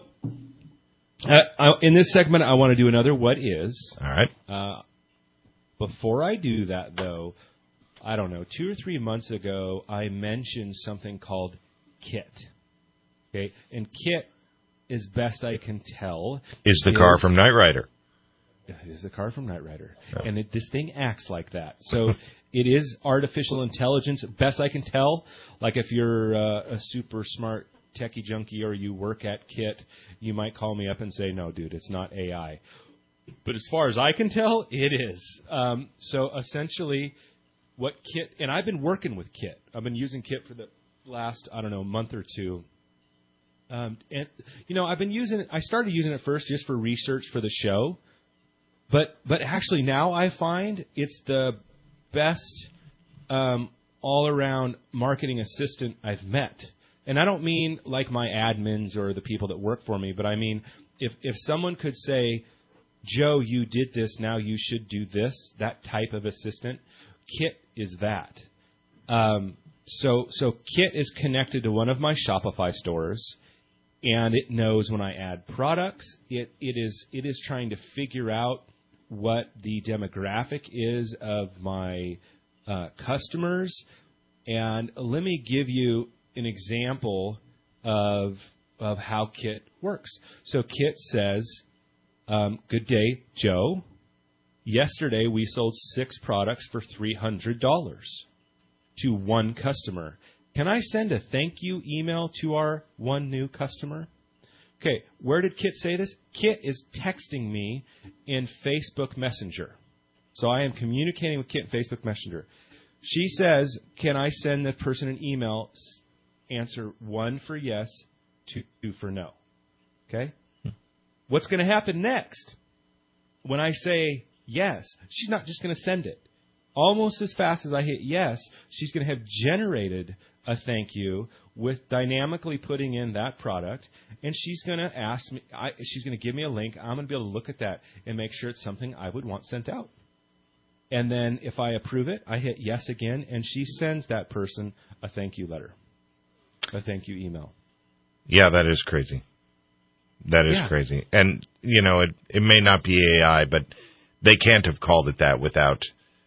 uh, I, in this segment, I want to do another What Is. All right. Uh, before I do that, though, I don't know, two or three months ago, I mentioned something called Kit. Okay, and Kit, as best I can tell, Is the car from Knight Rider. Is the car from Knight Rider. Yeah. And it, this thing acts like that. So it is artificial intelligence, best I can tell. Like if you're uh, a super smart techie junkie or you work at Kit, you might call me up and say, no, dude, it's not A I. But as far as I can tell, it is. Um, so essentially what Kit, and I've been working with Kit. I've been using Kit for the last, I don't know, month or two. Um, and, you know, I've been using it, I started using it first just for research for the show. But but actually now I find it's the best um, all-around marketing assistant I've met. And I don't mean like my admins or the people that work for me, but I mean if if someone could say, Joe, you did this, now you should do this, that type of assistant. Kit is that. Um, so so Kit is connected to one of my Shopify stores, and it knows when I add products. It it is it is trying to figure out what the demographic is of my uh, customers. And let me give you an example of of how Kit works. So Kit says, um, good day, Joe. Yesterday we sold six products for three hundred dollars to one customer. Can I send a thank you email to our one new customer? Okay, where did Kit say this? Kit is texting me in Facebook Messenger. So I am communicating with Kit in Facebook Messenger. She says, can I send the person an email? Answer one for yes, two for no. Okay? What's going to happen next? When I say yes, she's not just going to send it. Almost as fast as I hit yes, she's going to have generated a thank you with dynamically putting in that product, and she's going to ask me, I, she's going to give me a link. I'm going to be able to look at that and make sure it's something I would want sent out. And then if I approve it, I hit yes again, and she sends that person a thank you letter, a thank you email. Yeah, that is crazy. That is Yeah. crazy. And, you know, it, it may not be A I, but they can't have called it that without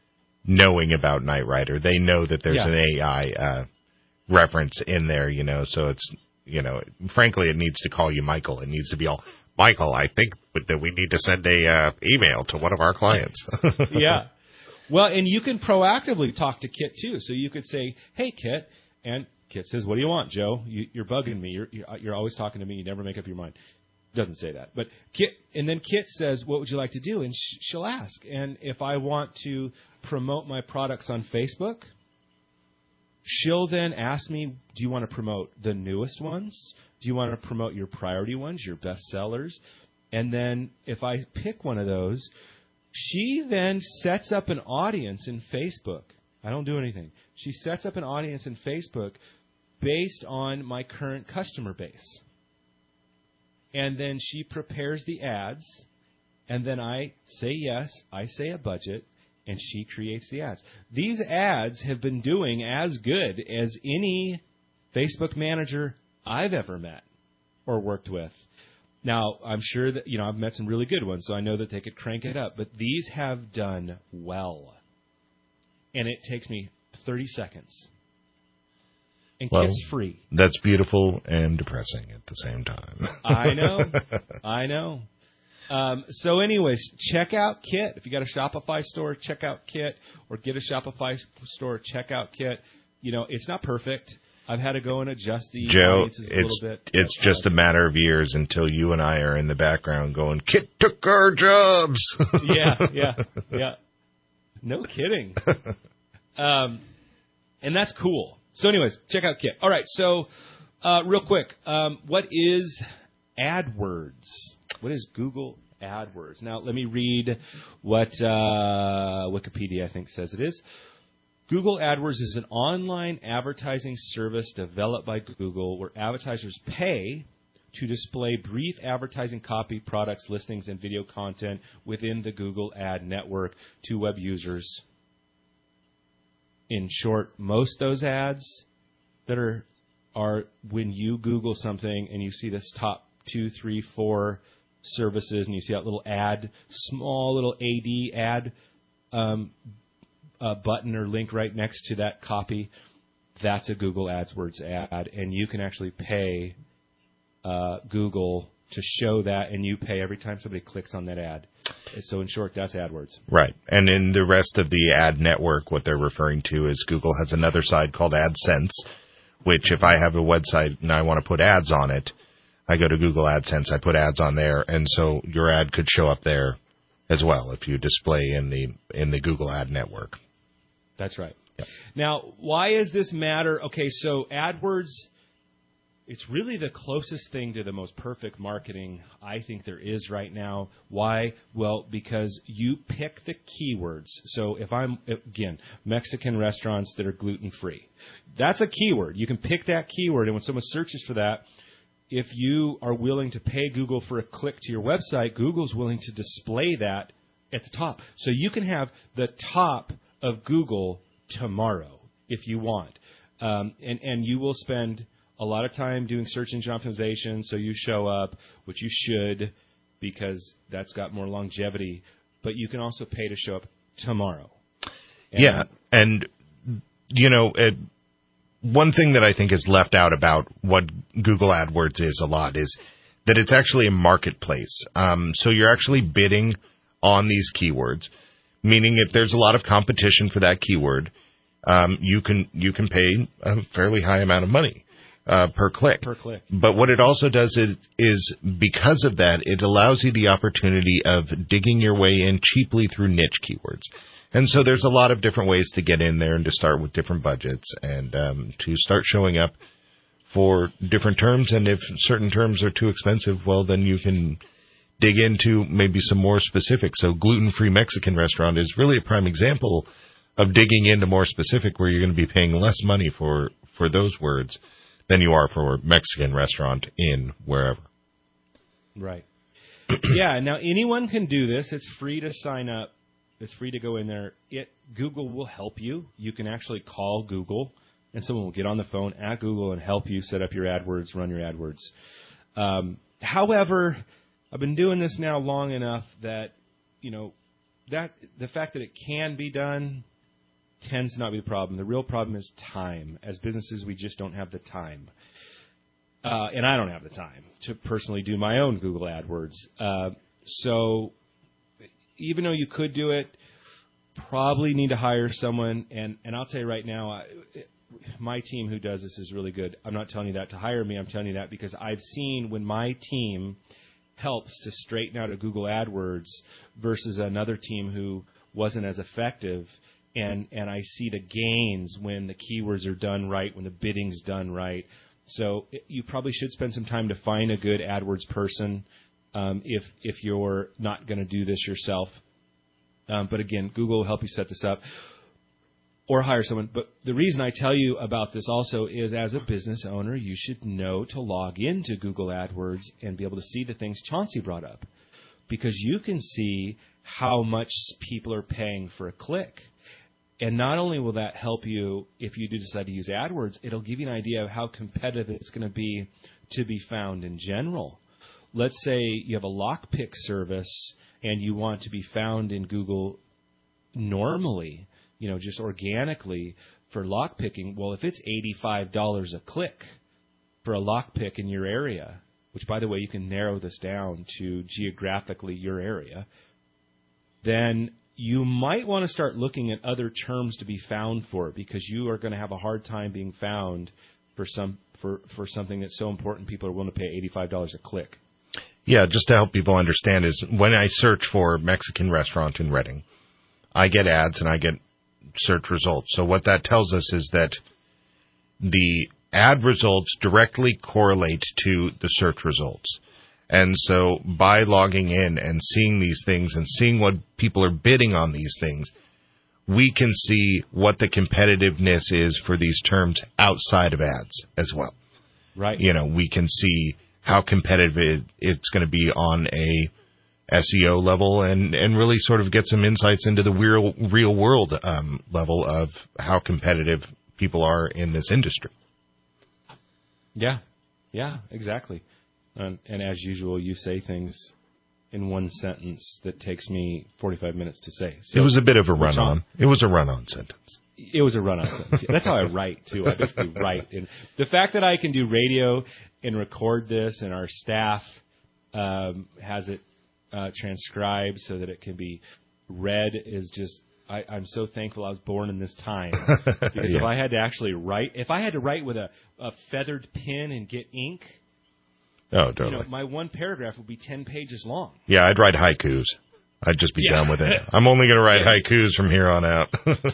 knowing about Knight Rider. They know that there's Yeah. an A I uh, reference in there, you know, so it's, you know, frankly, it needs to call you Michael. It needs to be all, Michael, I think that we need to send a uh, email to one of our clients. Yeah. Well, and you can proactively talk to Kit, too. So you could say, hey, Kit, and Kit says, what do you want, Joe? You, you're bugging me. You're, you're, you're always talking to me. You never make up your mind. Doesn't say that. But Kit, and then Kit says, what would you like to do? And sh- she'll ask. And if I want to promote my products on Facebook, she'll then ask me, do you want to promote the newest ones? Do you want to promote your priority ones, your best sellers? And then if I pick one of those, she then sets up an audience in Facebook. I don't do anything. She sets up an audience in Facebook based on my current customer base. And then she prepares the ads, and then I say yes, I say a budget, and she creates the ads. These ads have been doing as good as any Facebook manager I've ever met or worked with. Now, I'm sure that, you know, I've met some really good ones, so I know that they could crank it up, but these have done well. And it takes me thirty seconds. And Well, Kit's free. That's beautiful and depressing at the same time. I know. I know. Um, so anyways, check out Kit. If you got a Shopify store, check out Kit. Or get a Shopify store, check out Kit. You know, it's not perfect. I've had to go and adjust the Joe, audiences a it's little bit. it's just a matter of years until you and I are in the background going, Kit took our jobs. yeah, yeah, yeah. No kidding. um, and that's cool. So anyways, check out Kit. All right, so uh, real quick, um, what is AdWords? What is Google AdWords? Now, let me read what uh, Wikipedia, I think, says it is. Google AdWords is an online advertising service developed by Google where advertisers pay to display brief advertising copy, products, listings, and video content within the Google Ad Network to web users. In short, most of those ads that are are when you Google something and you see this top two, three, four services and you see that little ad, small little A D ad um, uh, button or link right next to that copy, that's a Google AdWords ad, and you can actually pay uh, Google to show that, and you pay every time somebody clicks on that ad. So in short, that's AdWords. Right. And in the rest of the ad network, what they're referring to is Google has another side called AdSense, which if I have a website and I want to put ads on it, I go to Google AdSense, I put ads on there, and so your ad could show up there as well if you display in the in the Google Ad Network. That's right. Yep. Now, why does this matter? Okay, so AdWords, it's really the closest thing to the most perfect marketing I think there is right now. Why? Well, because you pick the keywords. So if I'm, again, Mexican restaurants that are gluten-free, that's a keyword. You can pick that keyword, and when someone searches for that, if you are willing to pay Google for a click to your website, Google's willing to display that at the top. So you can have the top of Google tomorrow if you want. Um, and, and you will spend a lot of time doing search engine optimization, so you show up, which you should, because that's got more longevity. But you can also pay to show up tomorrow. And yeah, and, you know, it, one thing that I think is left out about what Google AdWords is a lot is that it's actually a marketplace. Um, so you're actually bidding on these keywords, meaning if there's a lot of competition for that keyword, um, you can you can pay a fairly high amount of money uh, per click. Per click. But what it also does is, is because of that, it allows you the opportunity of digging your way in cheaply through niche keywords. And so there's a lot of different ways to get in there and to start with different budgets and um, to start showing up for different terms. And if certain terms are too expensive, well, then you can dig into maybe some more specific. So gluten-free Mexican restaurant is really a prime example of digging into more specific, where you're going to be paying less money for, for those words than you are for Mexican restaurant in wherever. Right. Yeah, now anyone can do this. It's free to sign up. It's free to go in there. It Google will help you. You can actually call Google, and someone will get on the phone at Google and help you set up your AdWords, run your AdWords. Um, however, I've been doing this now long enough that, you know, that the fact that it can be done tends to not be the problem. The real problem is time. As businesses, we just don't have the time. Uh, and I don't have the time to personally do my own Google AdWords. Uh, so even though you could do it, probably need to hire someone. And, and I'll tell you right now, I, my team who does this is really good. I'm not telling you that to hire me. I'm telling you that because I've seen when my team helps to straighten out a Google AdWords versus another team who wasn't as effective. And, and I see the gains when the keywords are done right, when the bidding's done right. So you probably should spend some time to find a good AdWords person um, if if you're not going to do this yourself. Um, but again, Google will help you set this up or hire someone. But the reason I tell you about this also is as a business owner, you should know to log into Google AdWords and be able to see the things Chauncey brought up, because you can see how much people are paying for a click. And not only will that help you if you do decide to use AdWords, it'll give you an idea of how competitive it's going to be to be found in general. Let's say you have a lockpick service and you want to be found in Google normally, you know, just organically for lockpicking. Well, if it's eighty-five dollars a click for a lockpick in your area, which, by the way, you can narrow this down to geographically your area, then you might want to start looking at other terms to be found for, because you are going to have a hard time being found for some for, for something that's so important people are willing to pay eighty-five dollars a click. Yeah, just to help people understand is when I search for Mexican restaurant in Redding, I get ads and I get search results. So what that tells us is that the ad results directly correlate to the search results. And so by logging in and seeing these things and seeing what people are bidding on these things, we can see what the competitiveness is for these terms outside of ads as well. Right. You know, we can see how competitive it, it's going to be on a S E O level and, and really sort of get some insights into the real, real world um, level of how competitive people are in this industry. Yeah. Yeah, exactly. And, and as usual, you say things in one sentence that takes me forty-five minutes to say. So it was a bit of a run-on. It was a run-on sentence. It was a run-on sentence. That's how I write, too. I basically write. And the fact that I can do radio and record this, and our staff um, has it uh, transcribed so that it can be read, is just... I, I'm so thankful I was born in this time. Because yeah. if I had to actually write... If I had to write with a, a feathered pen and get ink... Oh, totally. You know, my one paragraph would be ten pages long. Yeah, I'd write haikus. I'd just be yeah. done with it. I'm only going to write haikus from here on out.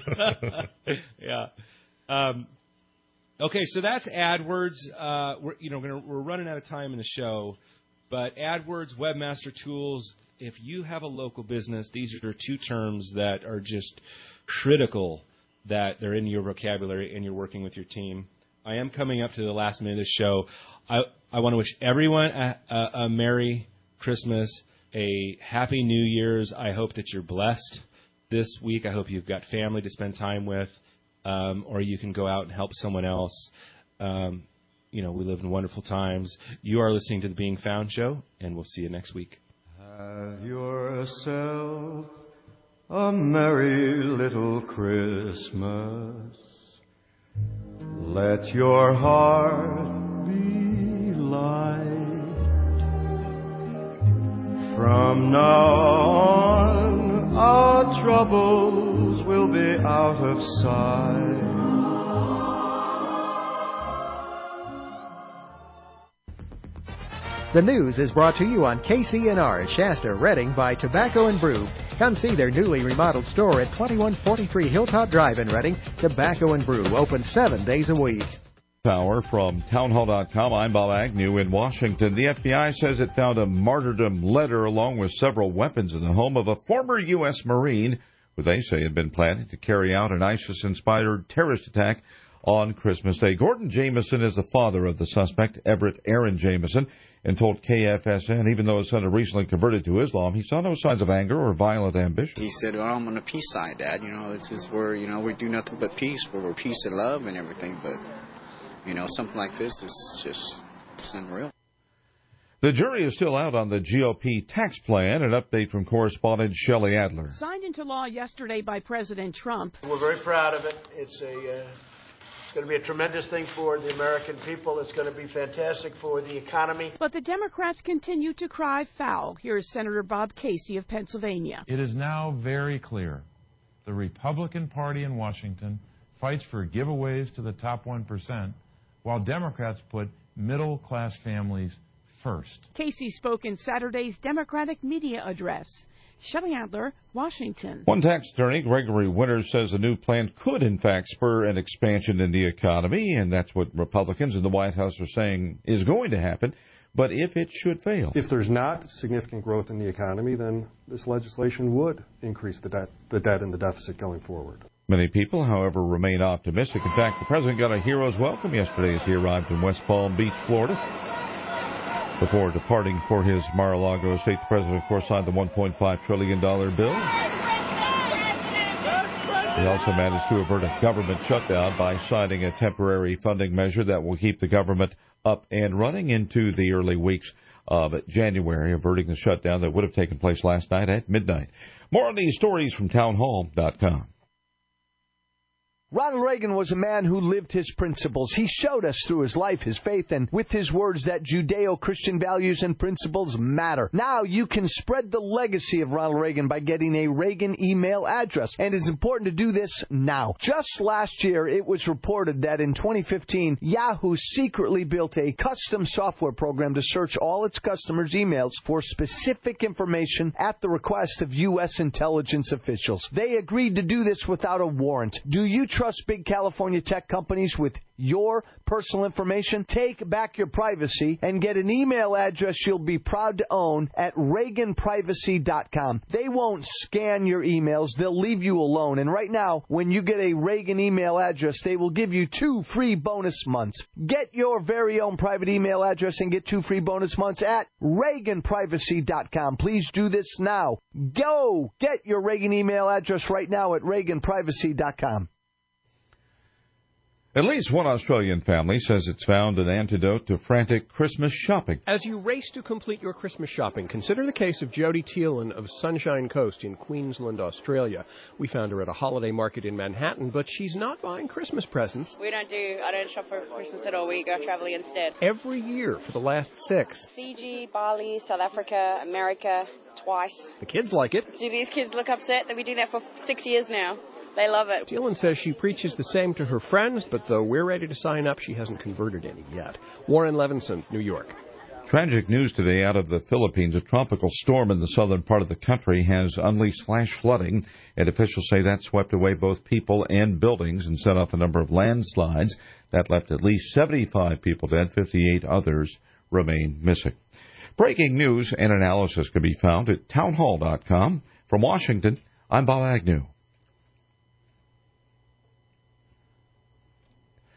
yeah. Um, okay, so that's AdWords. Uh, we're you know we're, gonna, we're running out of time in the show, but AdWords, Webmaster Tools. If you have a local business, these are two terms that are just critical that they're in your vocabulary and you're working with your team. I am coming up to the last minute of the show. I, I want to wish everyone a, a, a Merry Christmas, a Happy New Year's. I hope that you're blessed this week. I hope you've got family to spend time with, um, or you can go out and help someone else. Um, you know, we live in wonderful times. You are listening to The Being Found Show, and we'll see you next week. Have yourself a merry little Christmas. Let your heart be light. From now on, our troubles will be out of sight. The news is brought to you on K C N R Shasta, Redding by Tobacco and Brew. Come see their newly remodeled store at twenty-one forty-three Hilltop Drive in Redding. Tobacco and Brew, open seven days a week. Power from townhall dot com. I'm Bob Agnew in Washington. The F B I says it found a martyrdom letter along with several weapons in the home of a former U S Marine who they say had been planning to carry out an ISIS-inspired terrorist attack on Christmas Day. Gordon Jameson is the father of the suspect, Everett Aaron Jameson, and told K F S N even though his son had recently converted to Islam, he saw no signs of anger or violent ambition. He said, well, I'm on the peace side, Dad. You know, this is where, you know, we do nothing but peace, where we're peace and love and everything. But, you know, something like this is just, it's unreal. The jury is still out on the G O P tax plan. An update from correspondent Shelley Adler. Signed into law yesterday by President Trump. We're very proud of it. It's a... Uh... It's going to be a tremendous thing for the American people. It's going to be fantastic for the economy. But the Democrats continue to cry foul. Here's Senator Bob Casey of Pennsylvania. It is now very clear the Republican Party in Washington fights for giveaways to the top one percent, while Democrats put middle-class families first. Casey spoke in Saturday's Democratic media address. Shelley Adler, Washington. One tax attorney, Gregory Winters, says the new plan could, in fact, spur an expansion in the economy, and that's what Republicans in the White House are saying is going to happen. But if it should fail. If there's not significant growth in the economy, then this legislation would increase the debt, the debt and the deficit going forward. Many people, however, remain optimistic. In fact, the president got a hero's welcome yesterday as he arrived in West Palm Beach, Florida. Before departing for his Mar-a-Lago estate, the president, of course, signed the one point five trillion dollars bill. He also managed to avert a government shutdown by signing a temporary funding measure that will keep the government up and running into the early weeks of January, averting the shutdown that would have taken place last night at midnight. More on these stories from townhall dot com. Ronald Reagan was a man who lived his principles. He showed us through his life, his faith, and with his words that Judeo-Christian values and principles matter. Now you can spread the legacy of Ronald Reagan by getting a Reagan email address, and it's important to do this now. Just last year, it was reported that in twenty fifteen, Yahoo secretly built a custom software program to search all its customers' emails for specific information at the request of U S intelligence officials. They agreed to do this without a warrant. Do you trust Trust big California tech companies with your personal information? Take back your privacy and get an email address you'll be proud to own at Reagan Privacy dot com. They won't scan your emails. They'll leave you alone. And right now, when you get a Reagan email address, they will give you two free bonus months. Get your very own private email address and get two free bonus months at Reagan Privacy dot com. Please do this now. Go get your Reagan email address right now at Reagan Privacy dot com. At least one Australian family says it's found an antidote to frantic Christmas shopping. As you race to complete your Christmas shopping, consider the case of Jody Thielen of Sunshine Coast in Queensland, Australia. We found her at a holiday market in Manhattan, but she's not buying Christmas presents. We don't do, I don't shop for Christmas at all. We go traveling instead. Every year for the last six. Fiji, Bali, South Africa, America, twice. The kids like it. Do these kids look upset that we do that for six years now? They love it. Thielen says she preaches the same to her friends, but though we're ready to sign up, she hasn't converted any yet. Warren Levinson, New York. Tragic news today out of the Philippines. A tropical storm in the southern part of the country has unleashed flash flooding, and officials say that swept away both people and buildings and set off a number of landslides. That left at least seventy-five people dead, fifty-eight others remain missing. Breaking news and analysis can be found at townhall dot com. From Washington, I'm Bob Agnew.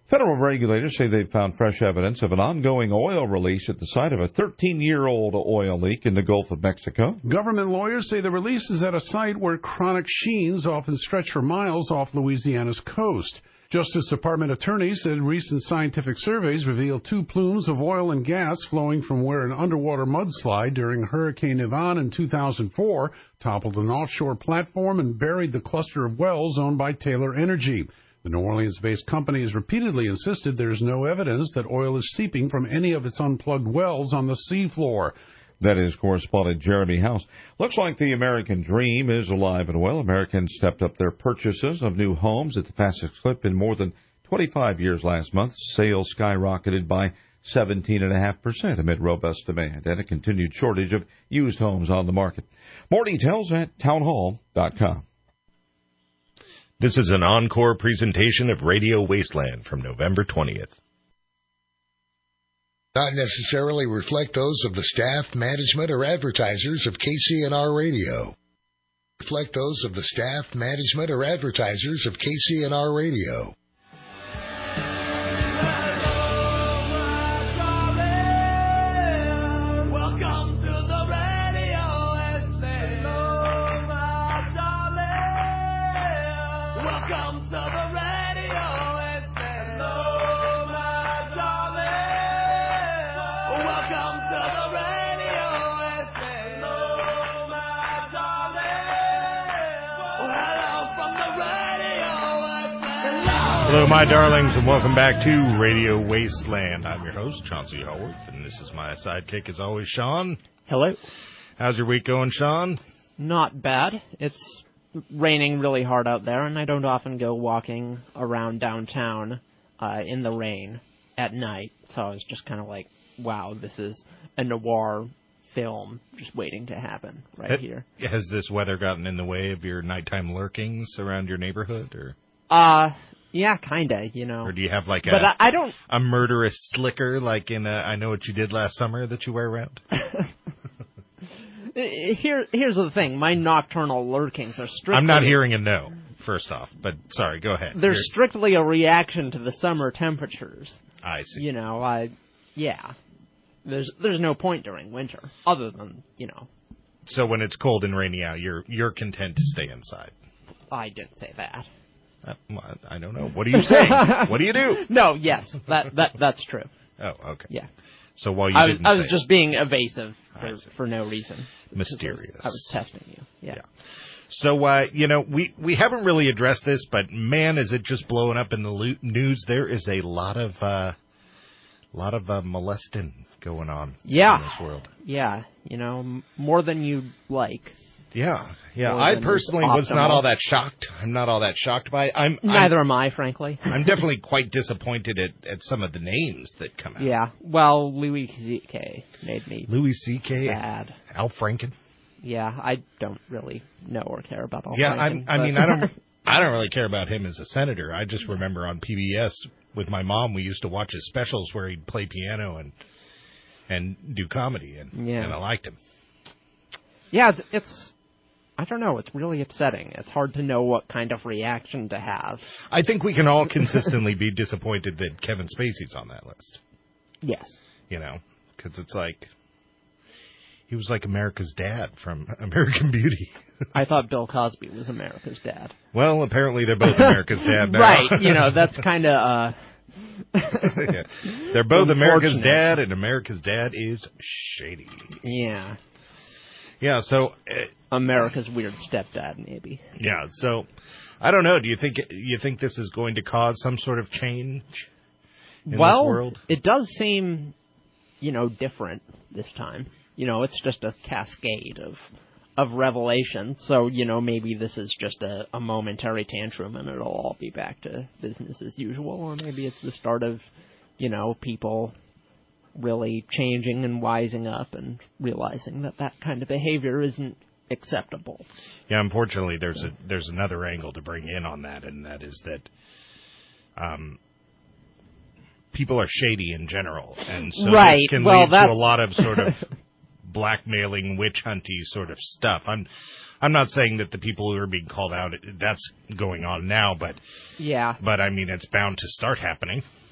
Federal regulators say they've found fresh evidence of an ongoing oil release at the site of a thirteen-year-old oil leak in the Gulf of Mexico. Government lawyers say the release is at a site where chronic sheens often stretch for miles off Louisiana's coast. Justice Department attorneys said recent scientific surveys reveal two plumes of oil and gas flowing from where an underwater mudslide during Hurricane Ivan in two thousand four toppled an offshore platform and buried the cluster of wells owned by Taylor Energy. The New Orleans-based company has repeatedly insisted there is no evidence that oil is seeping from any of its unplugged wells on the seafloor. That is correspondent Jeremy House. Looks like the American dream is alive and well. Americans stepped up their purchases of new homes at the fastest clip in more than twenty-five years last month. Sales skyrocketed by seventeen point five percent amid robust demand and a continued shortage of used homes on the market. More details at townhall dot com. This is an encore presentation of Radio Wasteland from November twentieth. Not necessarily reflect those of the staff, management, or advertisers of K C N R Radio. Reflect those of the staff, management, or advertisers of K C N R Radio. Hello, my darlings, and welcome back to Radio Wasteland. I'm your host, Chauncey Haworth, and this is my sidekick, as always, Sean. Hello. How's your week going, Sean? Not bad. It's raining really hard out there, and I don't often go walking around downtown uh, in the rain at night, so I was just kind of like, wow, this is a noir film just waiting to happen right Has, here. Has this weather gotten in the way of your nighttime lurkings around your neighborhood, or? Uh... Yeah, kinda, you know. Or do you have like a but I, I don't a murderous slicker like in a I Know What You Did Last Summer that you wear around? Here, here's the thing. My nocturnal lurkings are strictly... I'm not hearing a no, first off, but sorry, go ahead. They're You're... strictly a reaction to the summer temperatures. I see. You know, I... Yeah. There's there's no point during winter, other than, you know... So when it's cold and rainy out, you're you're content to stay inside? I didn't say that. Uh, I don't know. What are you saying? What do you do? No, yes, that that that's true. Oh, okay. Yeah. So while you I was, didn't I was say just it. being evasive for, for no reason. Mysterious. I was, I was testing you. Yeah. yeah. So, uh, you know, we, we haven't really addressed this, but man, is it just blowing up in the lo- news. There is a lot of, uh, lot of uh, molesting going on yeah. in this world. Yeah. You know, m- more than you'd like. Yeah, yeah. More I than personally is was not optimal. all that shocked. I'm not all that shocked by it. I'm, Neither I'm, am I, frankly. I'm definitely quite disappointed at, at some of the names that come out. Yeah. Well, Louis C K made me Louis C K sad. Al Franken. Yeah, I don't really know or care about Al yeah, Franken. I, I but... mean, I don't, I don't really care about him as a senator. I just remember on P B S with my mom, we used to watch his specials where he'd play piano and and do comedy, and, yeah. and I liked him. Yeah, it's, it's, I don't know, it's really upsetting. It's hard to know what kind of reaction to have. I think we can all consistently be disappointed that Kevin Spacey's on that list. Yes. You know, because it's like, he was like America's dad from American Beauty. I thought Bill Cosby was America's dad. Well, apparently they're both America's dad now. Right, you know, that's kind of, uh... yeah. They're both America's dad, and America's dad is shady. Yeah. Yeah, so... Uh, America's weird stepdad, maybe. Yeah, so, I don't know, do you think you think this is going to cause some sort of change in well, this world? It does seem, you know, different this time. You know, it's just a cascade of of revelation, so, you know, maybe this is just a, a momentary tantrum and it'll all be back to business as usual, or maybe it's the start of, you know, people really changing and wising up and realizing that that kind of behavior isn't acceptable. Yeah, unfortunately, there's a there's another angle to bring in on that, and that is that um, people are shady in general, and so right. this can well, lead that's... to a lot of sort of blackmailing, witch hunty sort of stuff. I'm I'm not saying that the people who are being called out, that's going on now, but yeah, but I mean it's bound to start happening.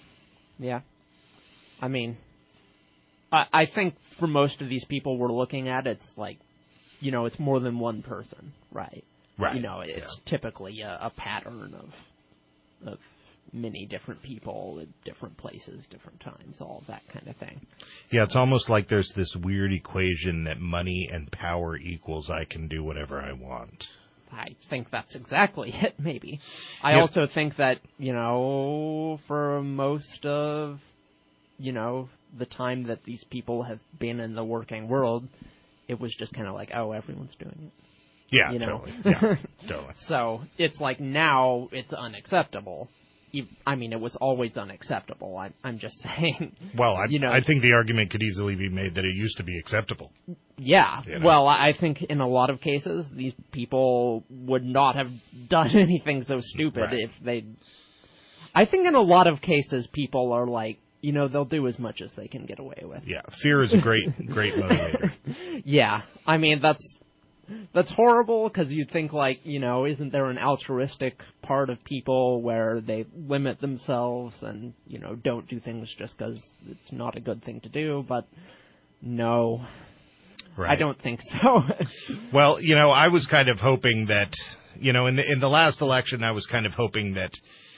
Yeah. I mean, I, I think for most of these people we're looking at, it's like, you know, it's more than one person, right? Right. You know, it's Yeah. typically a, a pattern of of many different people at different places, different times, all that kind of thing. Yeah, it's almost like there's this weird equation that money and power equals I can do whatever I want. I think that's exactly it, maybe. I Yeah. also think that, you know, for most of, you know, the time that these people have been in the working world, it was just kind of like, oh, everyone's doing it. Yeah, you know? totally. Yeah, totally. So it's like now it's unacceptable. You- I mean, it was always unacceptable. I, I'm just saying. Well, I, you know, I think the argument could easily be made that it used to be acceptable. Yeah. You know? Well, I think in a lot of cases, these people would not have done anything so stupid Right. if they. I think in a lot of cases, people are like, you know, they'll do as much as they can get away with. Yeah, fear is a great, great motivator. Yeah. I mean, that's that's horrible because you'd think, like, you know, isn't there an altruistic part of people where they limit themselves and, you know, don't do things just because it's not a good thing to do? But no. Right. I don't think so. Well, you know, I was kind of hoping that, you know, in the, in the last election, I was kind of hoping that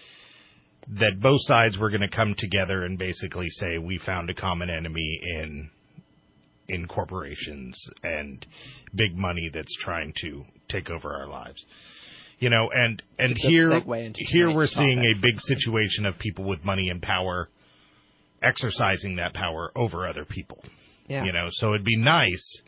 that both sides were going to come together and basically say we found a common enemy in in corporations and big money that's trying to take over our lives. You know, and and It's a good here segue into here tonight's we're seeing topic. a big situation of people with money and power exercising that power over other people. Yeah. You know, so it'd be nice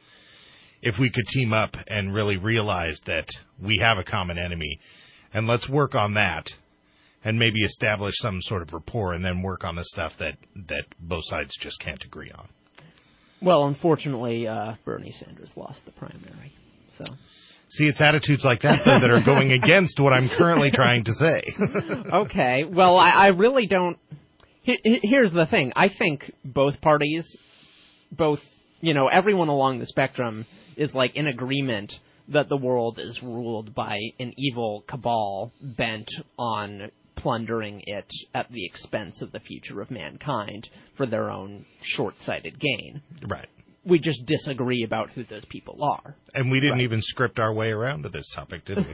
if we could team up and really realize that we have a common enemy, and let's work on that and maybe establish some sort of rapport and then work on the stuff that, that both sides just can't agree on. Well, unfortunately, uh, Bernie Sanders lost the primary, so... See, it's attitudes like that, though, that are going against what I'm currently trying to say. Okay, well, I, I really don't... He, he- here's the thing. I think both parties, both, you know, everyone along the spectrum is, like, in agreement that the world is ruled by an evil cabal bent on plundering it at the expense of the future of mankind for their own short-sighted gain. Right. We just disagree about who those people are. And we didn't Right. even script our way around to this topic, did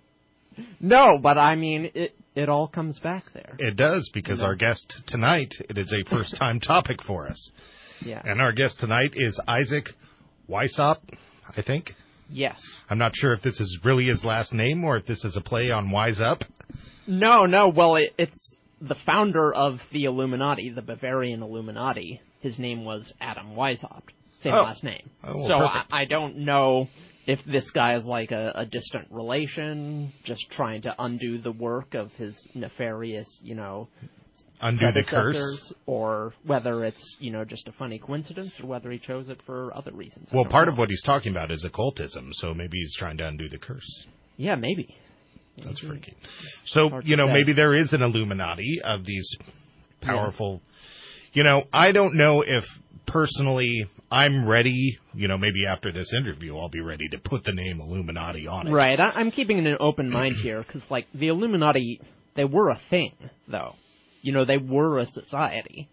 we? No, but I mean, it it all comes back there. It does, because You know? our guest tonight, it is a first-time topic for us. Yeah. And our guest tonight is Isaac Weishaupt, I think. Yes. I'm not sure if this is really his last name or if this is a play on Wise Up. No, no. Well, it, it's the founder of the Illuminati, the Bavarian Illuminati. His name was Adam Weishaupt. Same Oh. last name. Oh, well, so I, perfect. I don't know if this guy is like a, a distant relation, just trying to undo the work of his nefarious, you know, Undo the curse. predecessors, or whether it's, you know, just a funny coincidence, or whether he chose it for other reasons. I Well, don't part know. of what he's talking about is occultism, so maybe he's trying to undo the curse. Yeah, maybe. That's Maybe. freaky. So, Hard to you know, say. maybe there is an Illuminati of these powerful... You know, I don't know if personally I'm ready, you know, maybe after this interview I'll be ready to put the name Illuminati on it. Right, I, I'm keeping an open mind here, because, like, the Illuminati, they were a thing, though. You know, they were a society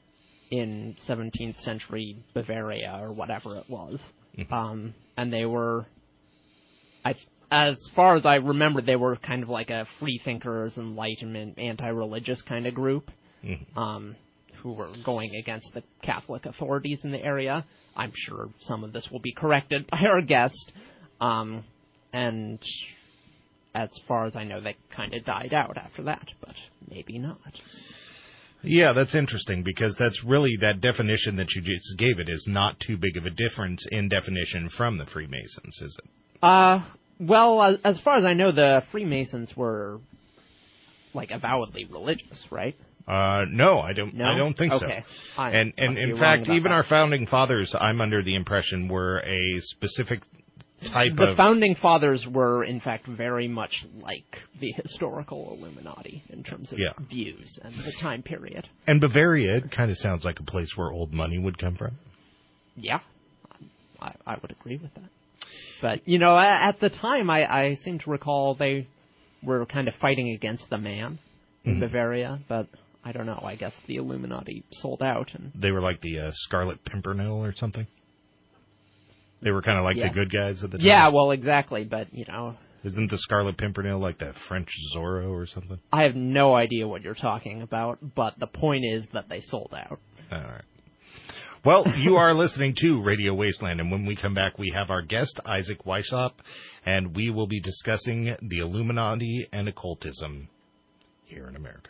in seventeenth century Bavaria, or whatever it was. Um, and they were, I, as far as I remember, they were kind of like a free thinkers, enlightenment, anti-religious kind of group, Mhm. um, who were going against the Catholic authorities in the area. I'm sure some of this will be corrected by our guest. Um, and as far as I know, they kind of died out after that, but maybe not. Yeah, that's interesting, because that's really, that definition that you just gave it is not too big of a difference in definition from the Freemasons, is it? Uh, well, as, as far as I know, the Freemasons were, like, avowedly religious, right? Uh, no, I don't. No? I don't think Okay. so. I and and must be in wrong fact, about even that. our founding fathers, I'm under the impression, were a specific type The of. founding fathers were, in fact, very much like the historical Illuminati in terms of Yeah. views and the time period. And Bavaria kind of sounds like a place where old money would come from. Yeah, I, I would agree with that. But, you know, a- at the time, I, I seem to recall they were kind of fighting against the man in Mhm. Bavaria, but I don't know. I guess the Illuminati sold out, and they were like the uh, Scarlet Pimpernel or something. They were kind of like yes. the good guys at the time. Yeah, well, exactly. But you know, isn't the Scarlet Pimpernel like that French Zorro or something? I have no idea what you're talking about, but the point is that they sold out. All right. Well, you are listening to Radio Wasteland, and when we come back, we have our guest, Isaac Weishaupt, and we will be discussing the Illuminati and occultism here in America.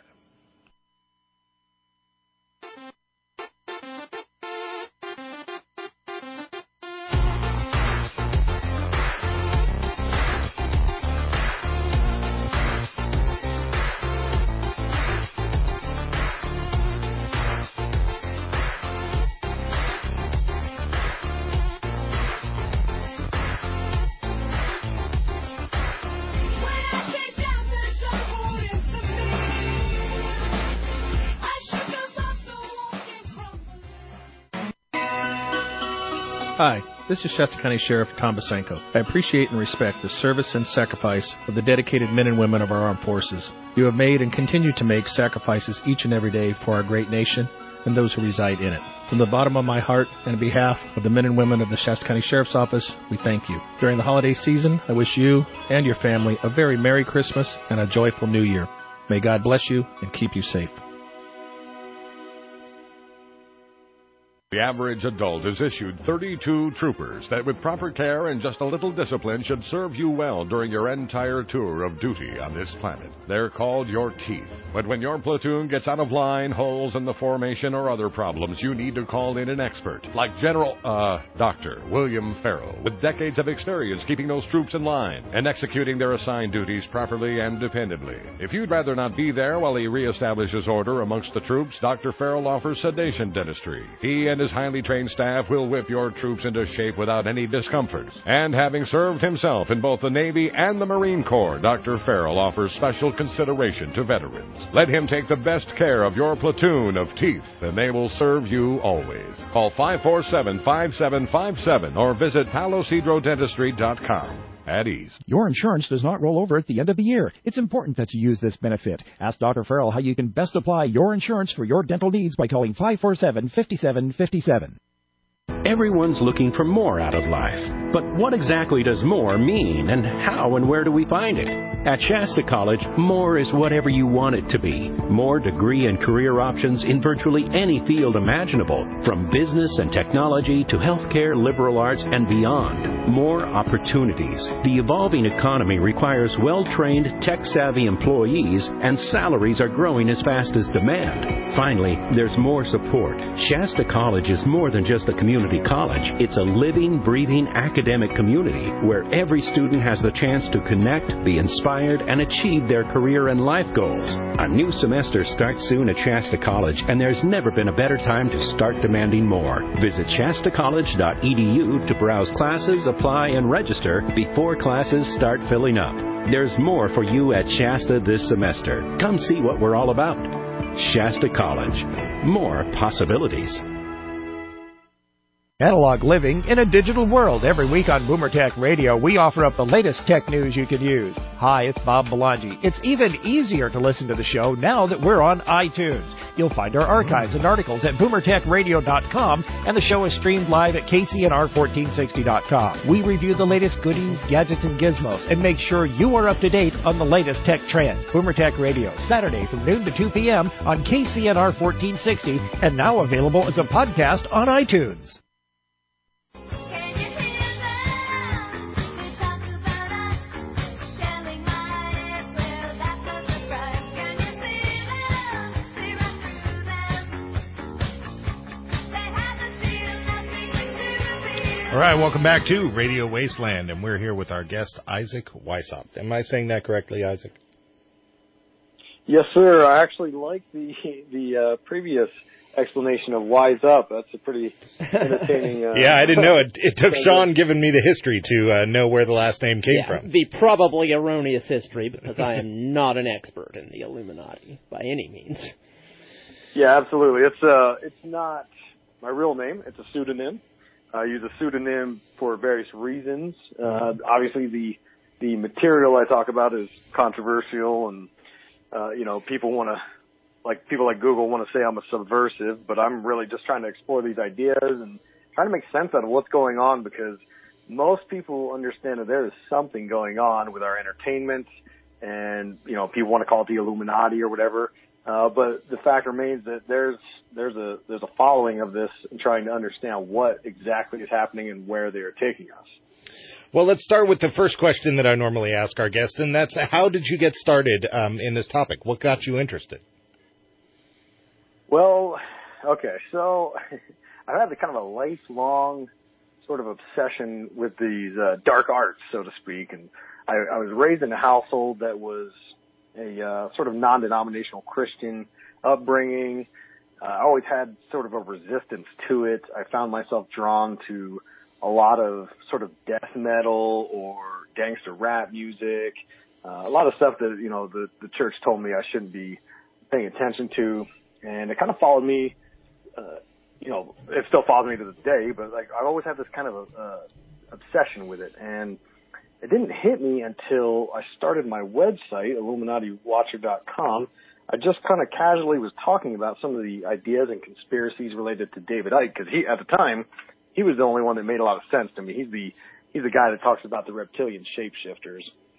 Hi, this is Shasta County Sheriff Tom Basenko. I appreciate and respect the service and sacrifice of the dedicated men and women of our armed forces. You have made and continue to make sacrifices each and every day for our great nation and those who reside in it. From the bottom of my heart and on behalf of the men and women of the Shasta County Sheriff's Office, we thank you. During the holiday season, I wish you and your family a very Merry Christmas and a joyful New Year. May God bless you and keep you safe. The average adult is issued thirty-two troopers that with proper care and just a little discipline should serve you well during your entire tour of duty on this planet. They're called your teeth. But when your platoon gets out of line, holes in the formation, or other problems, you need to call in an expert, like General, uh, Doctor William Farrell, with decades of experience keeping those troops in line and executing their assigned duties properly and dependably. If you'd rather not be there while he reestablishes order amongst the troops, Doctor Farrell offers sedation dentistry. He and his highly trained staff will whip your troops into shape without any discomfort. And having served himself in both the Navy and the Marine Corps, Doctor Farrell offers special consideration to veterans. Let him take the best care of your platoon of teeth, and they will serve you always. Call five four seven, five seven five seven or visit palo cedro dentistry dot com. At ease. Your insurance does not roll over at the end of the year. It's important that you use this benefit. Ask Doctor Farrell how you can best apply your insurance for your dental needs by calling five four seven, five seven five seven. Everyone's looking for more out of life. But what exactly does more mean, and how and where do we find it? At Shasta College, more is whatever you want it to be. More degree and career options in virtually any field imaginable, from business and technology to healthcare, liberal arts, and beyond. More opportunities. The evolving economy requires well-trained, tech-savvy employees, and salaries are growing as fast as demand. Finally, there's more support. Shasta College is more than just a community college. It's a living, breathing academic community where every student has the chance to connect, be inspired, and achieve their career and life goals. A new semester starts soon at Shasta College, and there's never been a better time to start demanding more. Visit shasta college dot e d u to browse classes, apply, and register before classes start filling up. There's more for you at Shasta this semester. Come see what we're all about. Shasta College. More possibilities. Analog living in a digital world. Every week on Boomer Tech Radio, we offer up the latest tech news you can use. Hi, it's Bob Belangi. It's even easier to listen to the show now that we're on iTunes. You'll find our archives and articles at boomer tech radio dot com, and the show is streamed live at k c n r fourteen sixty dot com. We review the latest goodies, gadgets, and gizmos, and make sure you are up to date on the latest tech trends. Boomer Tech Radio, Saturday from noon to two p.m. on K C N R fourteen sixty, and now available as a podcast on iTunes. All right, welcome back to Radio Wasteland, and we're here with our guest, Isaac Weishaupt. Am I saying that correctly, Isaac? Yes, sir. I actually like the the uh, previous explanation of Wise Up. That's a pretty entertaining... Uh, yeah, I didn't know it. It took Sean giving me the history to uh, know where the last name came yeah, from. The probably erroneous history, because I am not an expert in the Illuminati by any means. Yeah, absolutely. It's uh, it's not my real name. It's a pseudonym. I use a pseudonym for various reasons. Uh, obviously, the the material I talk about is controversial, and uh, you know, people want to like people like Google want to say I'm a subversive, but I'm really just trying to explore these ideas and trying to make sense out of what's going on, because most people understand that there is something going on with our entertainment, and, you know, people want to call it the Illuminati or whatever. Uh, but the fact remains that there's, there's a, there's a following of this and trying to understand what exactly is happening and where they are taking us. Well, let's start with the first question that I normally ask our guests, and that's, how did you get started um, in this topic? What got you interested? Well, okay, so I've had the kind of a lifelong sort of obsession with these uh, dark arts, so to speak, and I, I was raised in a household that was a uh, sort of non-denominational Christian upbringing. Uh, I always had sort of a resistance to it. I found myself drawn to a lot of sort of death metal or gangster rap music, uh, a lot of stuff that, you know, the, the church told me I shouldn't be paying attention to. And it kind of followed me, uh, you know, it still follows me to this day, but like I've always had this kind of a, uh, obsession with it. And it didn't hit me until I started my website, Illuminati Watcher dot com. I just kind of casually was talking about some of the ideas and conspiracies related to David Icke, because he, at the time, he was the only one that made a lot of sense to me. He's the he's the guy that talks about the reptilian shapeshifters.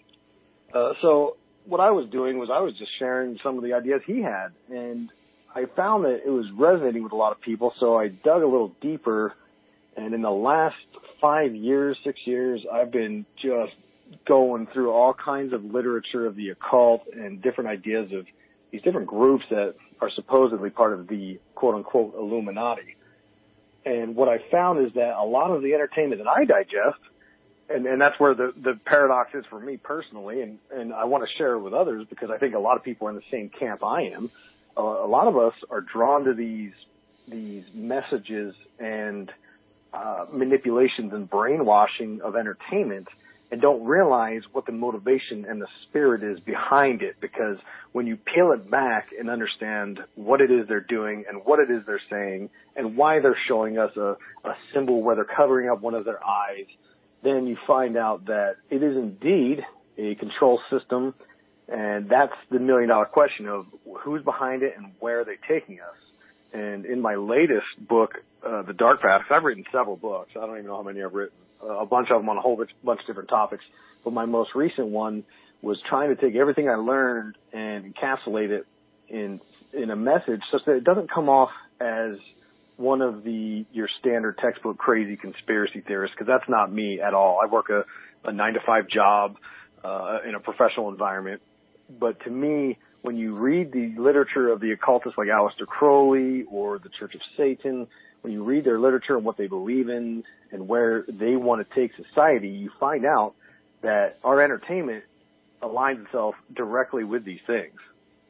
Uh, so what I was doing was I was just sharing some of the ideas he had, and I found that it was resonating with a lot of people, so I dug a little deeper, and in the last five years, six years, I've been just going through all kinds of literature of the occult and different ideas of these different groups that are supposedly part of the quote-unquote Illuminati. And what I found is that a lot of the entertainment that I digest, and, and that's where the, the paradox is for me personally, and, and I want to share it with others because I think a lot of people are in the same camp I am. Uh, a lot of us are drawn to these these messages and uh, manipulations and brainwashing of entertainment and don't realize what the motivation and the spirit is behind it, because when you peel it back and understand what it is they're doing and what it is they're saying and why they're showing us a, a symbol where they're covering up one of their eyes, then you find out that it is indeed a control system. And that's the million dollar question of who's behind it and where are they taking us. And in my latest book, uh, The Dark Path, I've written several books. I don't even know how many I've written, uh, a bunch of them on a whole bunch, bunch of different topics. But my most recent one was trying to take everything I learned and encapsulate it in, in a message such that it doesn't come off as one of the, your standard textbook crazy conspiracy theorists, because that's not me at all. I work a, a nine to five job, uh, in a professional environment. But to me, when you read the literature of the occultists like Aleister Crowley or the Church of Satan, when you read their literature and what they believe in and where they want to take society, you find out that our entertainment aligns itself directly with these things.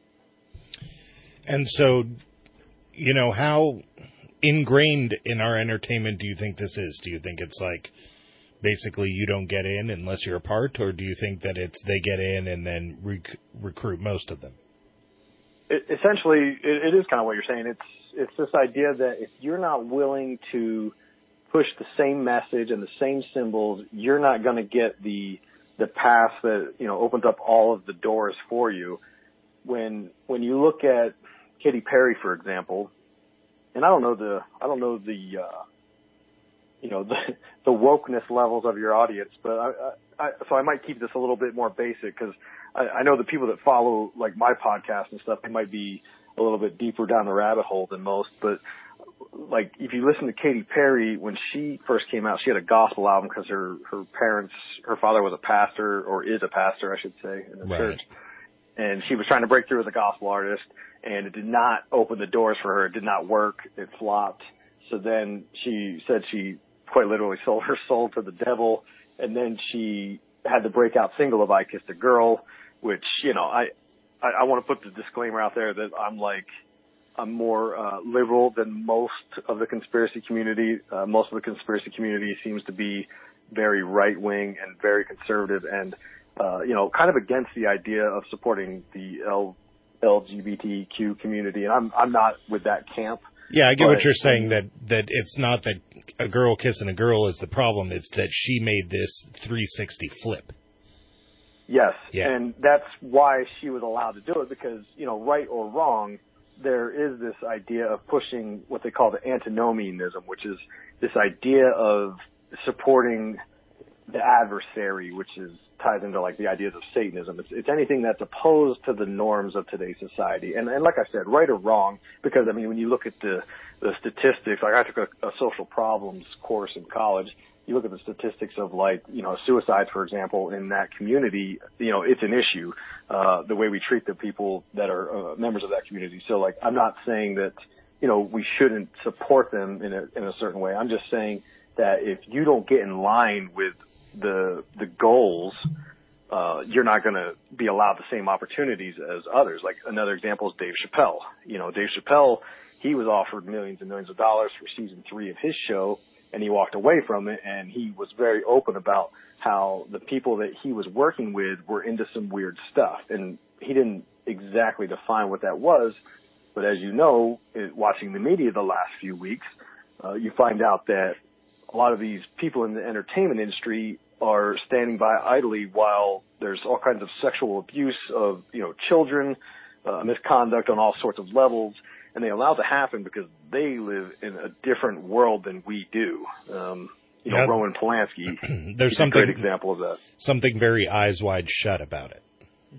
And so, you know, how ingrained in our entertainment do you think this is? Do you think it's like basically you don't get in unless you're a part, or do you think that it's they get in and then rec- recruit most of them? It, essentially, it, it is kind of what you're saying. It's it's this idea that if you're not willing to push the same message and the same symbols, you're not going to get the the path that, you know, opens up all of the doors for you. When when you look at Katy Perry, for example, and I don't know the I don't know the uh, you know, the, the wokeness levels of your audience, but I, I, so I might keep this a little bit more basic because I, I know the people that follow like my podcast and stuff, they might be a little bit deeper down the rabbit hole than most. But like if you listen to Katy Perry, when she first came out, she had a gospel album because her, her parents, her father was a pastor, or is a pastor, I should say, in the right. church. And she was trying to break through as a gospel artist, and it did not open the doors for her. It did not work. It flopped. So then she said she quite literally sold her soul to the devil, and then she had the breakout single of I Kissed a Girl, which, you know, I, I, I want to put the disclaimer out there that I'm like, I'm more uh, liberal than most of the conspiracy community. Uh, most of the conspiracy community seems to be very right-wing and very conservative and, uh, you know, kind of against the idea of supporting the L- L G B T Q community. And I'm, I'm not with that camp. Yeah, I get but, what you're saying, that, that it's not that a girl kissing a girl is the problem. It's that she made this three sixty flip. Yes, yeah. And that's why she was allowed to do it because, you know, right or wrong, there is this idea of pushing what they call the antinomianism, which is this idea of supporting the adversary, which is ties into like the ideas of Satanism. It's, it's anything that's opposed to the norms of today's society. And, and like I said, right or wrong, because I mean, when you look at the, the statistics, like I took a, a social problems course in college, you look at the statistics of like, you know, suicides, for example, in that community, you know, it's an issue, uh, the way we treat the people that are uh, members of that community. So like, I'm not saying that, you know, we shouldn't support them in a, in a certain way. I'm just saying that if you don't get in line with the the goals, uh, you're not going to be allowed the same opportunities as others. Like another example is Dave Chappelle. You know, Dave Chappelle, he was offered millions and millions of dollars for season three of his show, and he walked away from it, and he was very open about how the people that he was working with were into some weird stuff. And he didn't exactly define what that was, but as you know, it, watching the media the last few weeks, uh, you find out that a lot of these people in the entertainment industry are standing by idly while there's all kinds of sexual abuse of, you know, children, uh, misconduct on all sorts of levels, and they allow it to happen because they live in a different world than we do. Um, you know, yeah. Roman Polanski There's is something, a great example of that. Something very eyes wide shut about it.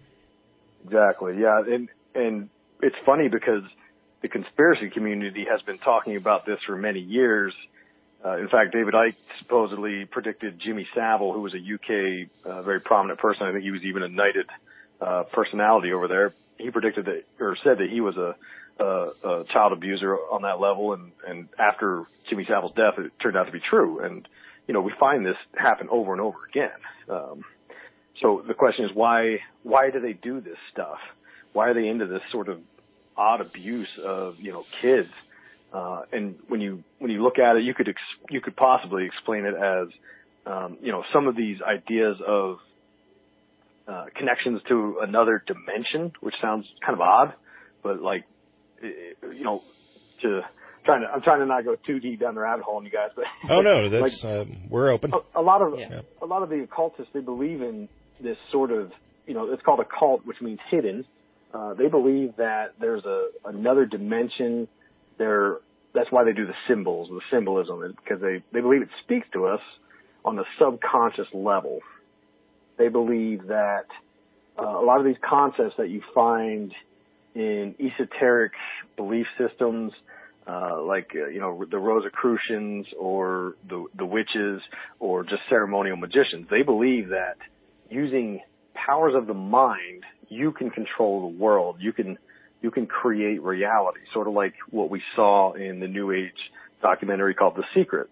Exactly, yeah. And, and it's funny because the conspiracy community has been talking about this for many years. Uh, in fact, David Icke supposedly predicted Jimmy Savile, who was a U K uh, very prominent person. I think he was even a knighted uh, personality over there. He predicted that, or said that he was a, a, a child abuser on that level. And, and after Jimmy Savile's death, it turned out to be true. And, you know, we find this happen over and over again. Um, so the question is, why, why do they do this stuff? Why are they into this sort of odd abuse of, you know, kids? Uh, and when you, when you look at it, you could, ex- you could possibly explain it as, um, you know, some of these ideas of, uh, connections to another dimension, which sounds kind of odd, but like, you know, to trying to, I'm trying to not go too deep down the rabbit hole on you guys, but. Oh no, that's, like, uh, we're open. A, a lot of, yeah. a lot of the occultists, they believe in this sort of, you know, it's called occult, which means hidden. Uh, they believe that there's a, another dimension. They're, that's why they do the symbols, the symbolism, because they, they believe it speaks to us on the subconscious level. They believe that uh, a lot of these concepts that you find in esoteric belief systems, uh, like, uh, you know, the Rosicrucians or the, the witches or just ceremonial magicians, they believe that using powers of the mind, you can control the world. You can You can create reality, sort of like what we saw in the New Age documentary called The Secret.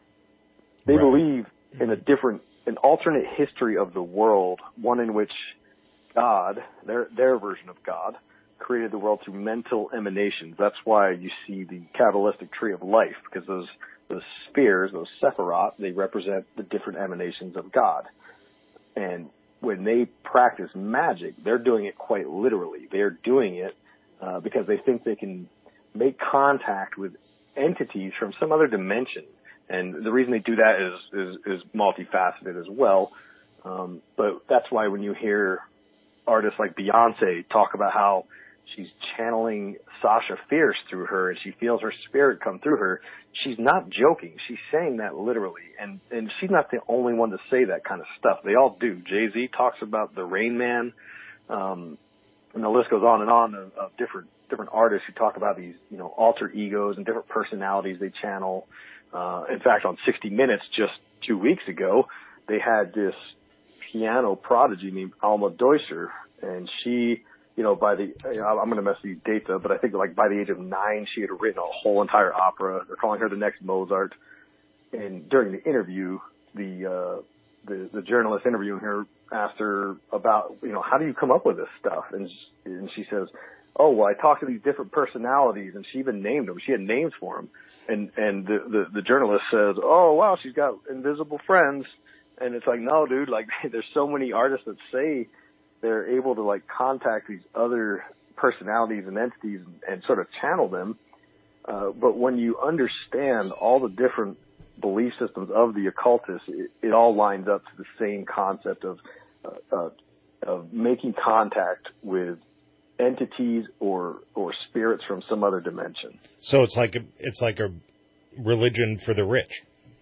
They right. believe in a different, an alternate history of the world, one in which God, their their version of God, created the world through mental emanations. That's why you see the Kabbalistic tree of life, because those those spheres, those sephirot, they represent the different emanations of God. And when they practice magic, they're doing it quite literally. They're doing it Uh, because they think they can make contact with entities from some other dimension. And the reason they do that is, is, is multifaceted as well. Um, but that's why when you hear artists like Beyonce talk about how she's channeling Sasha Fierce through her and she feels her spirit come through her, she's not joking. She's saying that literally. And, and she's not the only one to say that kind of stuff. They all do. Jay-Z talks about the Rain Man. Um, And the list goes on and on of, of different different artists who talk about these, you know, alter egos and different personalities they channel. Uh, in fact, on sixty minutes just two weeks ago, they had this piano prodigy named Alma Deusser, and she, you know, by the, I'm going to mess these dates up, but I think like by the age of nine, she had written a whole entire opera. They're calling her the next Mozart. And during the interview, the uh, the, the journalist interviewing her asked her about, you know, how do you come up with this stuff? And she, and she says, oh, well, I talked to these different personalities, and she even named them. She had names for them. And, and the, the, the journalist says, oh, wow, she's got invisible friends. And it's like, no, dude, like there's so many artists that say they're able to like contact these other personalities and entities and, and sort of channel them. Uh, but when you understand all the different belief systems of the occultists, it, it all lines up to the same concept of uh, uh, of making contact with entities or or spirits from some other dimension. So it's like a, it's like a religion for the rich.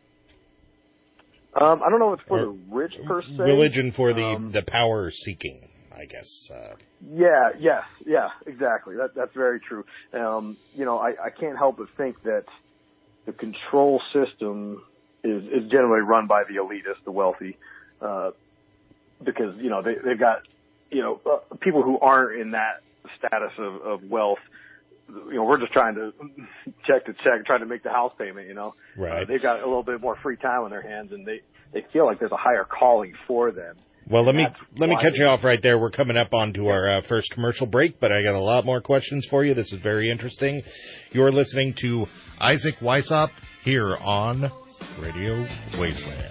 Um, I don't know if it's for or the rich per se. Religion for the, um, the power seeking, I guess. Uh, yeah, yes, yeah, exactly. That, that's very true. Um, you know, I, I can't help but think that the control system is, is generally run by the elitists, the wealthy, uh, because, you know, they, they've got, you know, uh, people who aren't in that status of, of wealth. You know, we're just trying to check to check, trying to make the house payment, you know. Right. Uh, they've got a little bit more free time on their hands, and they, they feel like there's a higher calling for them. Well, let me That's let me why cut they- you off right there. We're coming up onto our uh, first commercial break, but I got a lot more questions for you. This is very interesting. You're listening to Isaac Weishaupt here on Radio Wasteland.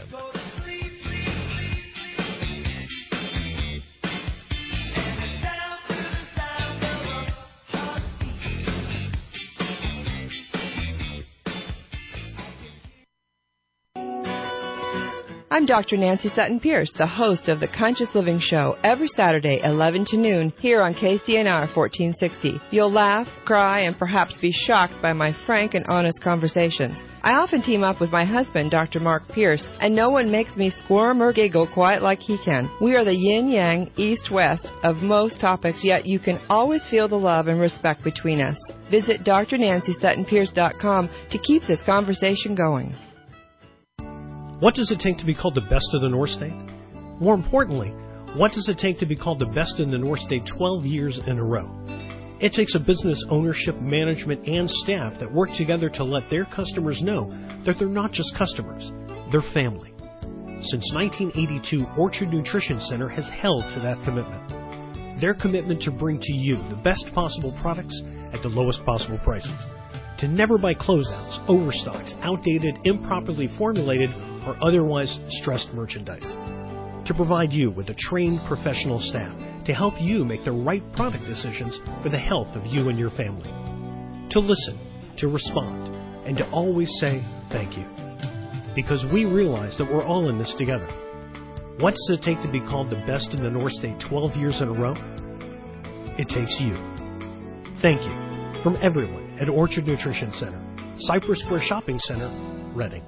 I'm Doctor Nancy Sutton Pierce, the host of the Conscious Living Show, every Saturday, eleven to noon, here on K C N R fourteen sixty. You'll laugh, cry, and perhaps be shocked by my frank and honest conversations. I often team up with my husband, Doctor Mark Pierce, and no one makes me squirm or giggle quite like he can. We are the yin-yang, east-west of most topics, yet you can always feel the love and respect between us. Visit D R Nancy Sutton Pierce dot com to keep this conversation going. What does it take to be called the best in the North State? More importantly, what does it take to be called the best in the North State twelve years in a row? It takes a business ownership, management, and staff that work together to let their customers know that they're not just customers, they're family. Since nineteen eighty-two, Orchard Nutrition Center has held to that commitment. Their commitment to bring to you the best possible products at the lowest possible prices. To never buy closeouts, overstocks, outdated, improperly formulated, or otherwise stressed merchandise. To provide you with a trained professional staff to help you make the right product decisions for the health of you and your family. To listen, to respond, and to always say thank you. Because we realize that we're all in this together. What does it take to be called the best in the North State twelve years in a row? It takes you. Thank you from everyone at Orchard Nutrition Center, Cypress Square Shopping Center, Reading.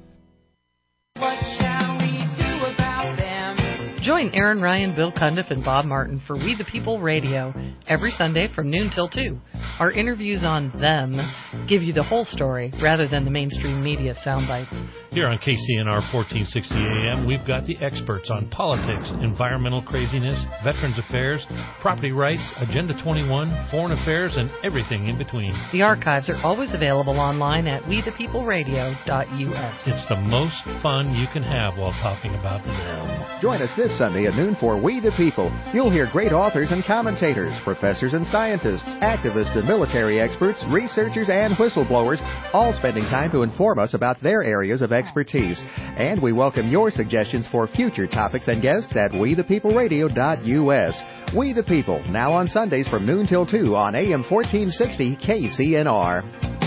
Join Aaron Ryan, Bill Cundiff, and Bob Martin for We the People Radio every Sunday from noon till two. Our interviews on them give you the whole story rather than the mainstream media sound bites. Here on K C N R fourteen sixty A M, we've got the experts on politics, environmental craziness, veterans affairs, property rights, Agenda twenty-one, foreign affairs, and everything in between. The archives are always available online at we the people radio dot U S. It's the most fun you can have while talking about them. Join us this Sunday at noon for We the People. You'll hear great authors and commentators, professors and scientists, activists and military experts, researchers and whistleblowers, all spending time to inform us about their areas of expertise. And we welcome your suggestions for future topics and guests at we the people radio dot U S. We the People, now on Sundays from noon till two on A M fourteen sixty K C N R.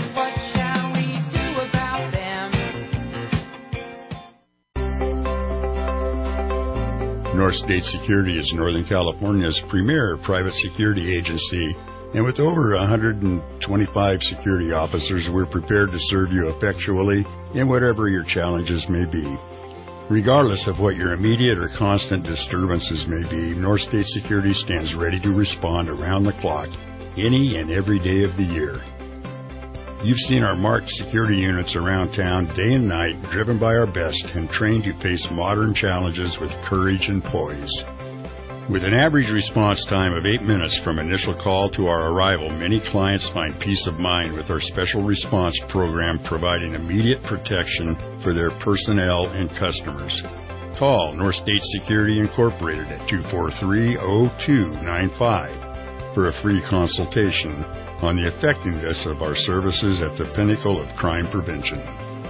North State Security is Northern California's premier private security agency, and with over one hundred twenty-five security officers, we're prepared to serve you effectually in whatever your challenges may be. Regardless of what your immediate or constant disturbances may be, North State Security stands ready to respond around the clock, any and every day of the year. You've seen our marked security units around town day and night, driven by our best and trained to face modern challenges with courage and poise. With an average response time of eight minutes from initial call to our arrival, many clients find peace of mind with our special response program providing immediate protection for their personnel and customers. Call North State Security Incorporated at two four three, zero two nine five for a free consultation on the effectiveness of our services at the pinnacle of crime prevention.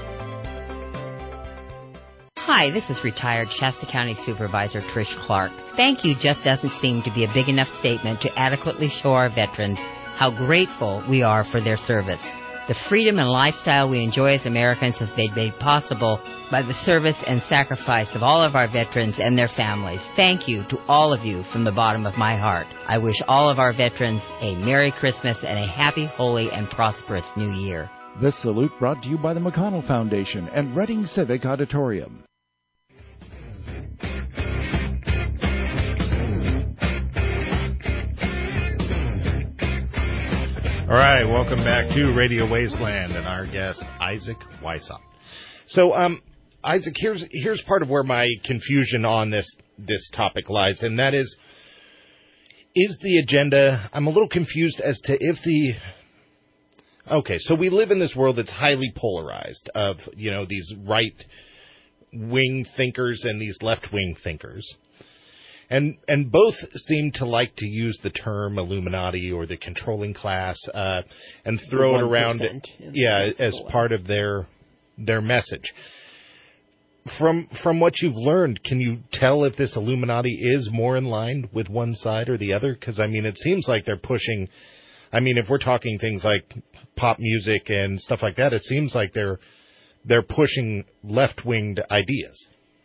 Hi, this is retired Shasta County Supervisor Trish Clark. Thank you just doesn't seem to be a big enough statement to adequately show our veterans how grateful we are for their service. The freedom and lifestyle we enjoy as Americans has been made possible by the service and sacrifice of all of our veterans and their families. Thank you to all of you from the bottom of my heart. I wish all of our veterans a Merry Christmas and a happy, holy, and prosperous New Year. This salute brought to you by the McConnell Foundation and Reading Civic Auditorium. All right, welcome back to Radio Wasteland and our guest, Isaac Weishaupt. So, um, Isaac, here's here's part of where my confusion on this this topic lies, and that is, is the agenda, I'm a little confused as to if the, okay, so we live in this world that's highly polarized of, you know, these right-wing thinkers and these left-wing thinkers. And and both seem to like to use the term Illuminati or the controlling class uh, and throw it around, yeah, as part of their their message. From from what you've learned, can you tell if this Illuminati is more in line with one side or the other? Because I mean, it seems like they're pushing. I mean, if we're talking things like pop music and stuff like that, it seems like they're they're pushing left-winged ideas.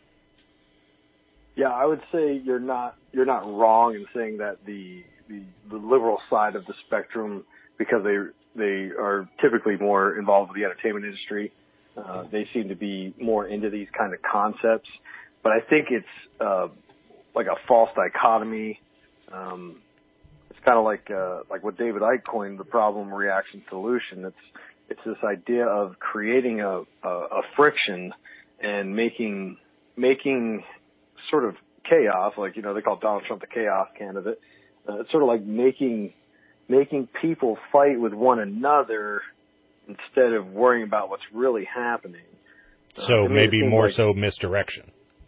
Yeah, I would say you're not you're not wrong in saying that the the, the liberal side of the spectrum, because they they are typically more involved with the entertainment industry, uh, they seem to be more into these kind of concepts. But I think it's uh, like a false dichotomy. Um, it's kind of like uh, like what David Icke coined, the problem, reaction, solution. It's it's this idea of creating a, a, a friction and making making sort of chaos, like, you know, they call Donald Trump the chaos candidate. Uh, it's sort of like making making people fight with one another instead of worrying about what's really happening. So uh, maybe more like, so misdirection.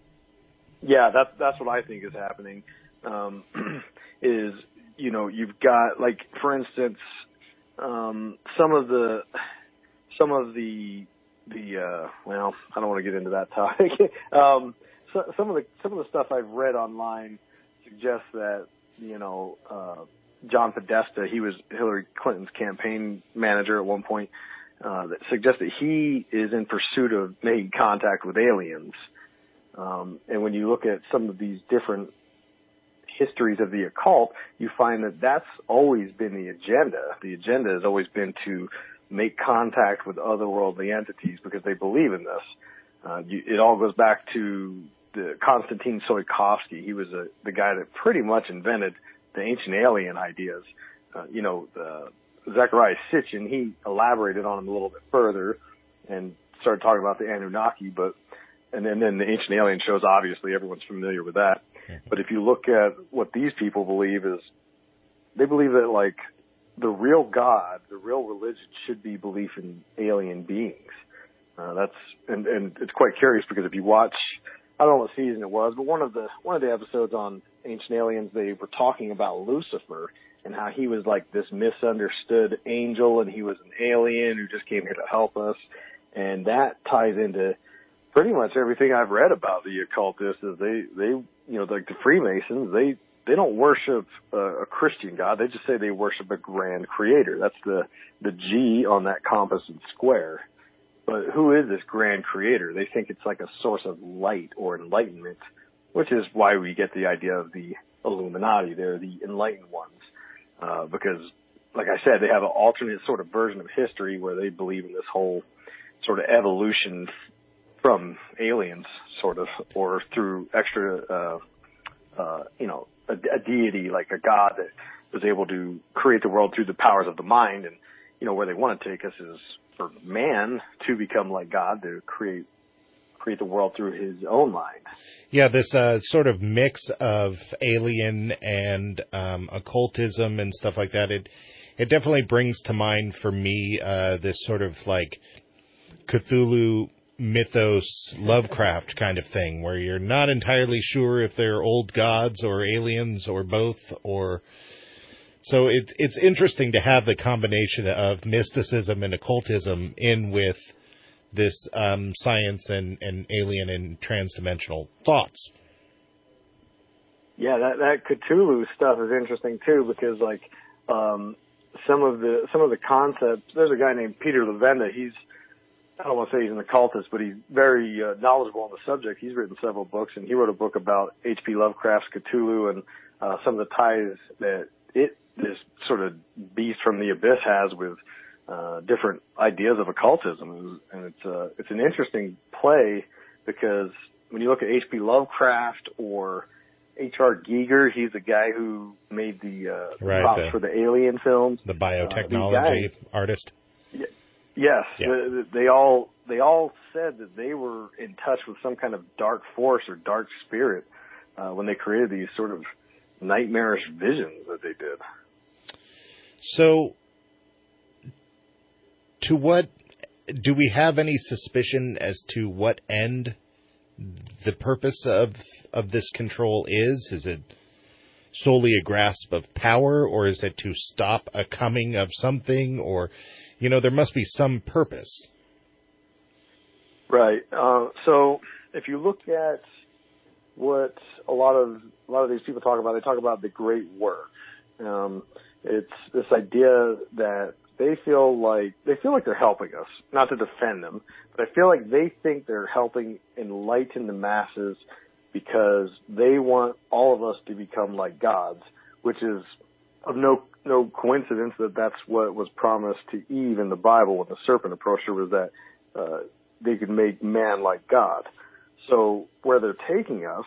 Yeah, that's that's what I think is happening. Um, is, you know, you've got, like, for instance, um, some of the some of the the uh, well, I don't want to get into that topic. um, So, some of the some of the stuff I've read online suggests that, you know, uh, John Podesta, he was Hillary Clinton's campaign manager at one point, uh, that suggests that he is in pursuit of making contact with aliens. Um, and when you look at some of these different histories of the occult, you find that that's always been the agenda. The agenda has always been to make contact with otherworldly entities because they believe in this. Uh, you, it all goes back to the Konstantin Tsiolkovsky. He was a, the guy that pretty much invented the ancient alien ideas. Uh, you know, uh, Zecharia Sitchin, he elaborated on them a little bit further and started talking about the Anunnaki, but and then, then the ancient alien shows, obviously everyone's familiar with that. But if you look at what these people believe is, they believe that, like, the real God, the real religion should be belief in alien beings. Uh, that's and, and it's quite curious because if you watch, I don't know what season it was, but one of the one of the episodes on Ancient Aliens, they were talking about Lucifer and how he was like this misunderstood angel and he was an alien who just came here to help us, and that ties into pretty much everything I've read about the occultists. Is they they you know, like the Freemasons, they they don't worship a, a Christian God. They just say they worship a grand creator. That's the the G on that compass and square. But who is this grand creator? They think it's like a source of light or enlightenment, which is why we get the idea of the Illuminati. They're the enlightened ones. Uh, because, like I said, they have an alternate sort of version of history where they believe in this whole sort of evolution from aliens, sort of, or through extra, uh, uh, you know, a, a deity, like a god that was able to create the world through the powers of the mind. And, you know, where they want to take us is for man to become like God, to create create the world through his own mind. Yeah, this uh, sort of mix of alien and um, occultism and stuff like that, it it definitely brings to mind for me uh, this sort of like Cthulhu mythos Lovecraft kind of thing, where you're not entirely sure if they're old gods or aliens or both, or... So it, it's interesting to have the combination of mysticism and occultism in with this um, science and, and alien and transdimensional thoughts. Yeah, that, that Cthulhu stuff is interesting too, because like um, some of the some of the concepts. There's a guy named Peter Levenda. He's I don't want to say he's an occultist, but he's very uh, knowledgeable on the subject. He's written several books, and he wrote a book about H P Lovecraft's Cthulhu and uh, some of the ties that it, this sort of beast from the abyss, has with uh, different ideas of occultism. And it's uh, it's an interesting play because when you look at H P Lovecraft or H R Giger, he's the guy who made the uh, right, props the, for the Alien films. The biotechnology uh, guys, artist. Yeah, yes, yeah. the, they all they all said that they were in touch with some kind of dark force or dark spirit uh, when they created these sort of nightmarish visions that they did. So, to what do we have any suspicion as to what end the purpose of of this control is? Is it solely a grasp of power, or is it to stop a coming of something? Or, you know, there must be some purpose. Right. Uh, so if you look at what a lot of a lot of these people talk about, they talk about the great work. Um, it's this idea that they feel like they feel like they're helping us, not to defend them, but I feel like they think they're helping enlighten the masses because they want all of us to become like gods, which is of no no coincidence that that's what was promised to Eve in the Bible when the serpent approached her, was that uh, they could make man like God. So where they're taking us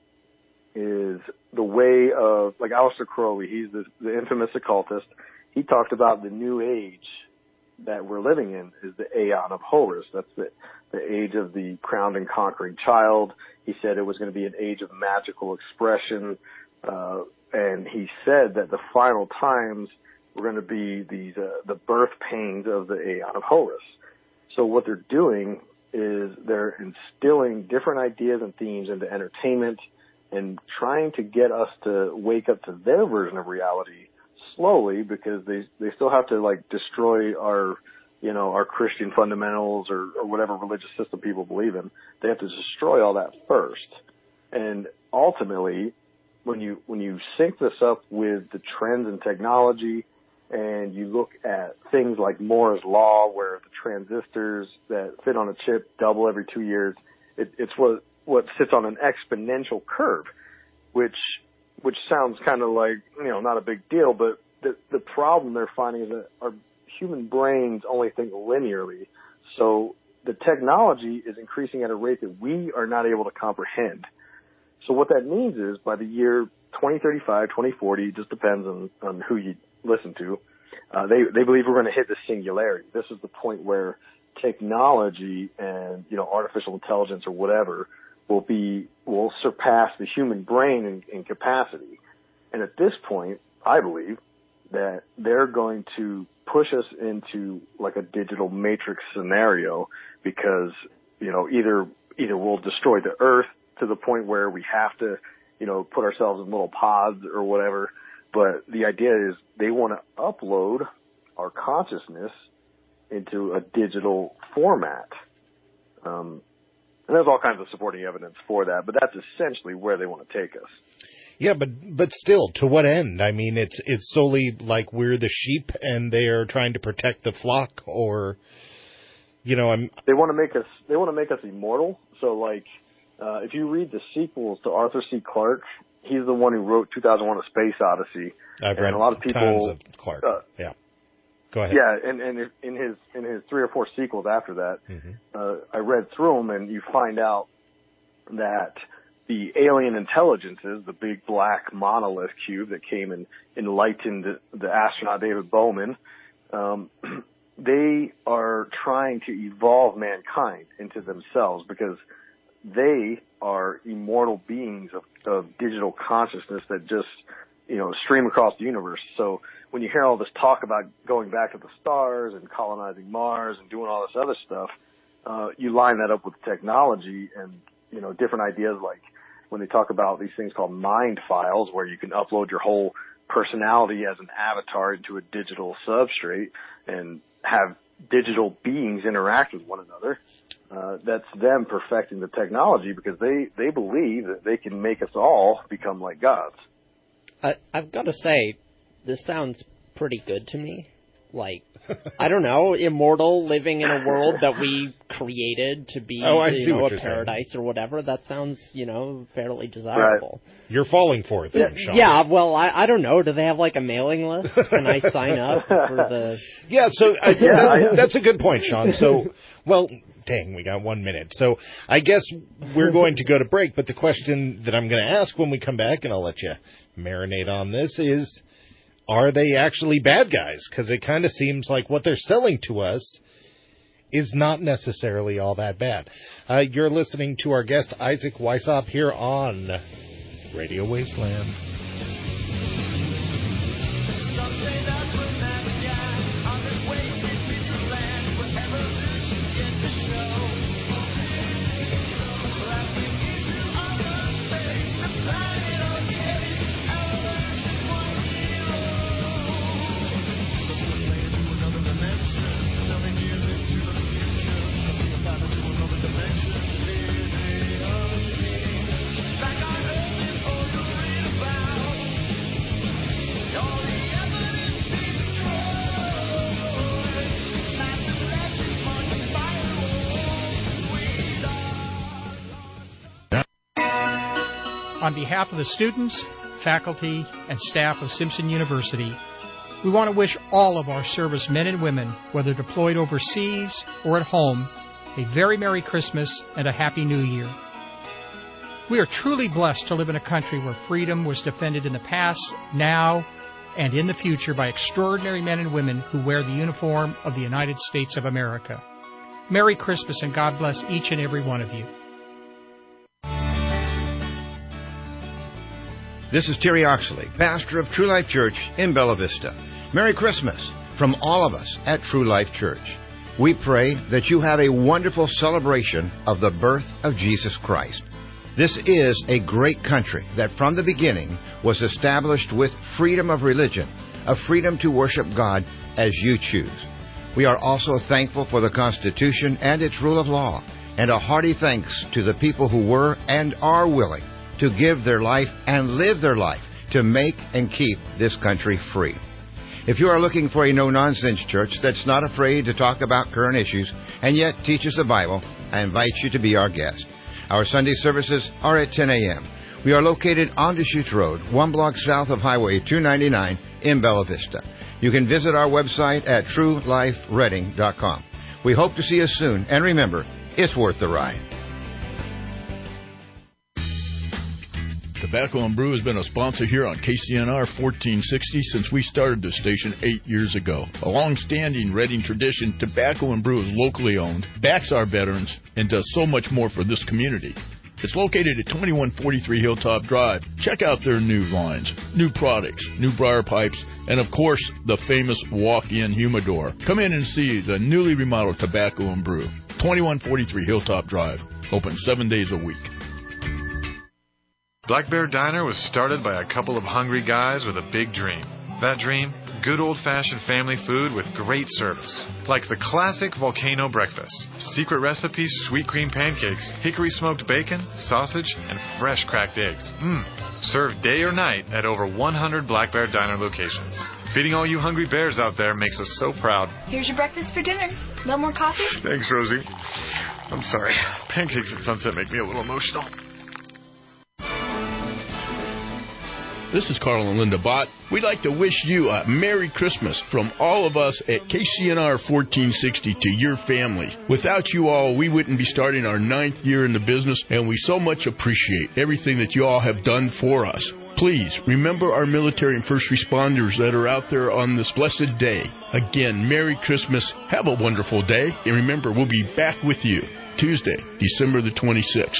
is the way of, like Aleister Crowley, he's the, the infamous occultist. He talked about the new age that we're living in is the Aeon of Horus. That's the, the age of the crowned and conquering child. He said it was going to be an age of magical expression. Uh, and he said that the final times were going to be these, uh, the birth pains of the Aeon of Horus. So what they're doing is they're instilling different ideas and themes into entertainment and trying to get us to wake up to their version of reality slowly, because they they still have to like destroy our, you know, our Christian fundamentals or, or whatever religious system people believe in. They have to destroy all that first. And ultimately, when you when you sync this up with the trends in technology, and you look at things like Moore's Law, where the transistors that fit on a chip double every two years, it, it's what what sits on an exponential curve, which which sounds kind of like, you know, not a big deal, but the the problem they're finding is that our human brains only think linearly. So the technology is increasing at a rate that we are not able to comprehend. So what that means is by the year twenty thirty-five, twenty forty, just depends on, on who you listen to, uh, they, they believe we're going to hit the singularity. This is the point where technology and, you know, artificial intelligence or whatever will be, will surpass the human brain in, in capacity. And at this point, I believe that they're going to push us into like a digital matrix scenario, because, you know, either, either we'll destroy the earth to the point where we have to, you know, put ourselves in little pods or whatever. But the idea is they want to upload our consciousness into a digital format. Um, and there's all kinds of supporting evidence for that, but that's essentially where they want to take us. Yeah, but but still, to what end? I mean, it's it's solely like we're the sheep and they are trying to protect the flock, or, you know, I'm. They want to make us. They want to make us immortal. So, like, uh, if you read the sequels to Arthur C. Clarke, he's the one who wrote two thousand one: A Space Odyssey. I've and read a lot of people, tons of Clarke. Uh, yeah. Go ahead. Yeah, and, and in his in his three or four sequels after that, mm-hmm. uh, I read through them, and you find out that the alien intelligences, the big black monolith cube that came and enlightened the, the astronaut David Bowman, um, they are trying to evolve mankind into themselves, because they are immortal beings of, of digital consciousness that just, you know, stream across the universe. So when you hear all this talk about going back to the stars and colonizing Mars and doing all this other stuff, uh, you line that up with technology and, you know, different ideas, like when they talk about these things called mind files, where you can upload your whole personality as an avatar into a digital substrate and have digital beings interact with one another. Uh, that's them perfecting the technology, because they, they believe that they can make us all become like gods. I, I've got to say, this sounds pretty good to me. Like, I don't know, immortal, living in a world that we created to be, oh, I you see know, what a you're paradise saying. or whatever. That sounds, you know, fairly desirable. Right. You're falling for it, then, Sean. Yeah, well, I, I don't know. Do they have, like, a mailing list? Can I sign up for the... Yeah, so uh, that, that's a good point, Sean. So, well, dang, we got one minute. So I guess we're going to go to break, but the question that I'm going to ask when we come back, and I'll let you marinate on this, is... are they actually bad guys? Because it kind of seems like what they're selling to us is not necessarily all that bad. Uh, you're listening to our guest, Isaac Weishaupt, here on Radio Wasteland. On behalf of the students, faculty, and staff of Simpson University, we want to wish all of our service men and women, whether deployed overseas or at home, a very Merry Christmas and a Happy New Year. We are truly blessed to live in a country where freedom was defended in the past, now, and in the future by extraordinary men and women who wear the uniform of the United States of America. Merry Christmas and God bless each and every one of you. This is Terry Oxley, pastor of True Life Church in Bella Vista. Merry Christmas from all of us at True Life Church. We pray that you have a wonderful celebration of the birth of Jesus Christ. This is a great country that from the beginning was established with freedom of religion, a freedom to worship God as you choose. We are also thankful for the Constitution and its rule of law, and a hearty thanks to the people who were and are willing to give their life and live their life to make and keep this country free. If you are looking for a no-nonsense church that's not afraid to talk about current issues and yet teaches the Bible, I invite you to be our guest. Our Sunday services are at ten a.m. We are located on Deschutes Road, one block south of Highway two ninety-nine in Bella Vista. You can visit our website at true life reading dot com. We hope to see you soon, and remember, it's worth the ride. Tobacco and Brew has been a sponsor here on K C N R fourteen sixty since we started the station eight years ago. A long-standing Reading tradition, Tobacco and Brew is locally owned, backs our veterans, and does so much more for this community. It's located at twenty-one forty-three Hilltop Drive. Check out their new lines, new products, new briar pipes, and of course, the famous walk-in humidor. Come in and see the newly remodeled Tobacco and Brew. twenty-one forty-three Hilltop Drive. Open seven days a week. Black Bear Diner was started by a couple of hungry guys with a big dream. That dream? Good old-fashioned family food with great service. Like the classic volcano breakfast. Secret recipes, sweet cream pancakes, hickory smoked bacon, sausage, and fresh cracked eggs. Mmm. Served day or night at over one hundred Black Bear Diner locations. Feeding all you hungry bears out there makes us so proud. Here's your breakfast for dinner. No more coffee? Thanks, Rosie. I'm sorry. Pancakes at sunset make me a little emotional. This is Carl and Linda Bott. We'd like to wish you a Merry Christmas from all of us at K C N R fourteen sixty to your family. Without you all, we wouldn't be starting our ninth year in the business, and we so much appreciate everything that you all have done for us. Please remember our military and first responders that are out there on this blessed day. Again, Merry Christmas. Have a wonderful day. And remember, we'll be back with you Tuesday, December the twenty-sixth.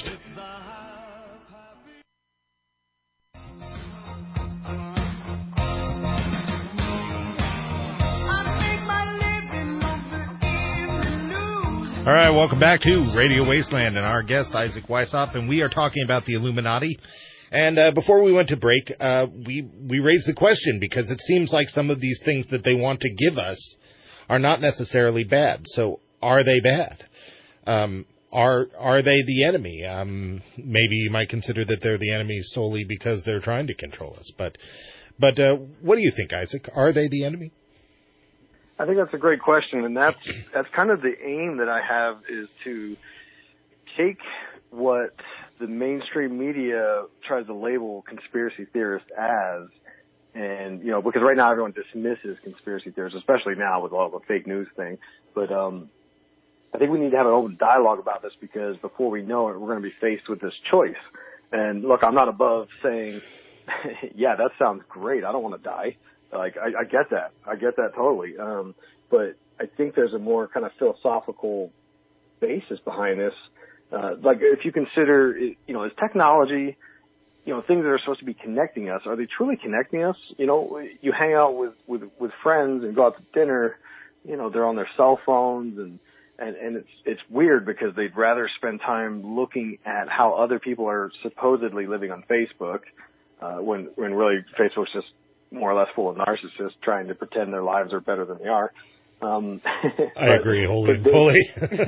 All right, welcome back to Radio Wasteland and our guest, Isaac Weishaupt, and we are talking about the Illuminati. And uh, before we went to break, uh, we, we raised the question because it seems like some of these things that they want to give us are not necessarily bad. So are they bad? Um, are are they the enemy? Um, maybe you might consider that they're the enemy solely because they're trying to control us. But But uh, what do you think, Isaac? Are they the enemy? I think that's a great question, and that's that's kind of the aim that I have, is to take what the mainstream media tries to label conspiracy theorists as, and, you know, because right now everyone dismisses conspiracy theorists, especially now with all the fake news thing. But um, I think we need to have an open dialogue about this, because before we know it, we're going to be faced with this choice. And look, I'm not above saying, yeah, that sounds great. I don't want to die. Like, I, I get that. I get that totally. Um, but I think there's a more kind of philosophical basis behind this. Uh, like, if you consider, you know, is technology, you know, things that are supposed to be connecting us, are they truly connecting us? You know, you hang out with, with, with friends and go out to dinner, you know, they're on their cell phones, and, and, and it's, it's weird, because they'd rather spend time looking at how other people are supposedly living on Facebook, uh, when, when really Facebook's just more or less full of narcissists trying to pretend their lives are better than they are. Um, I but, agree wholly and fully.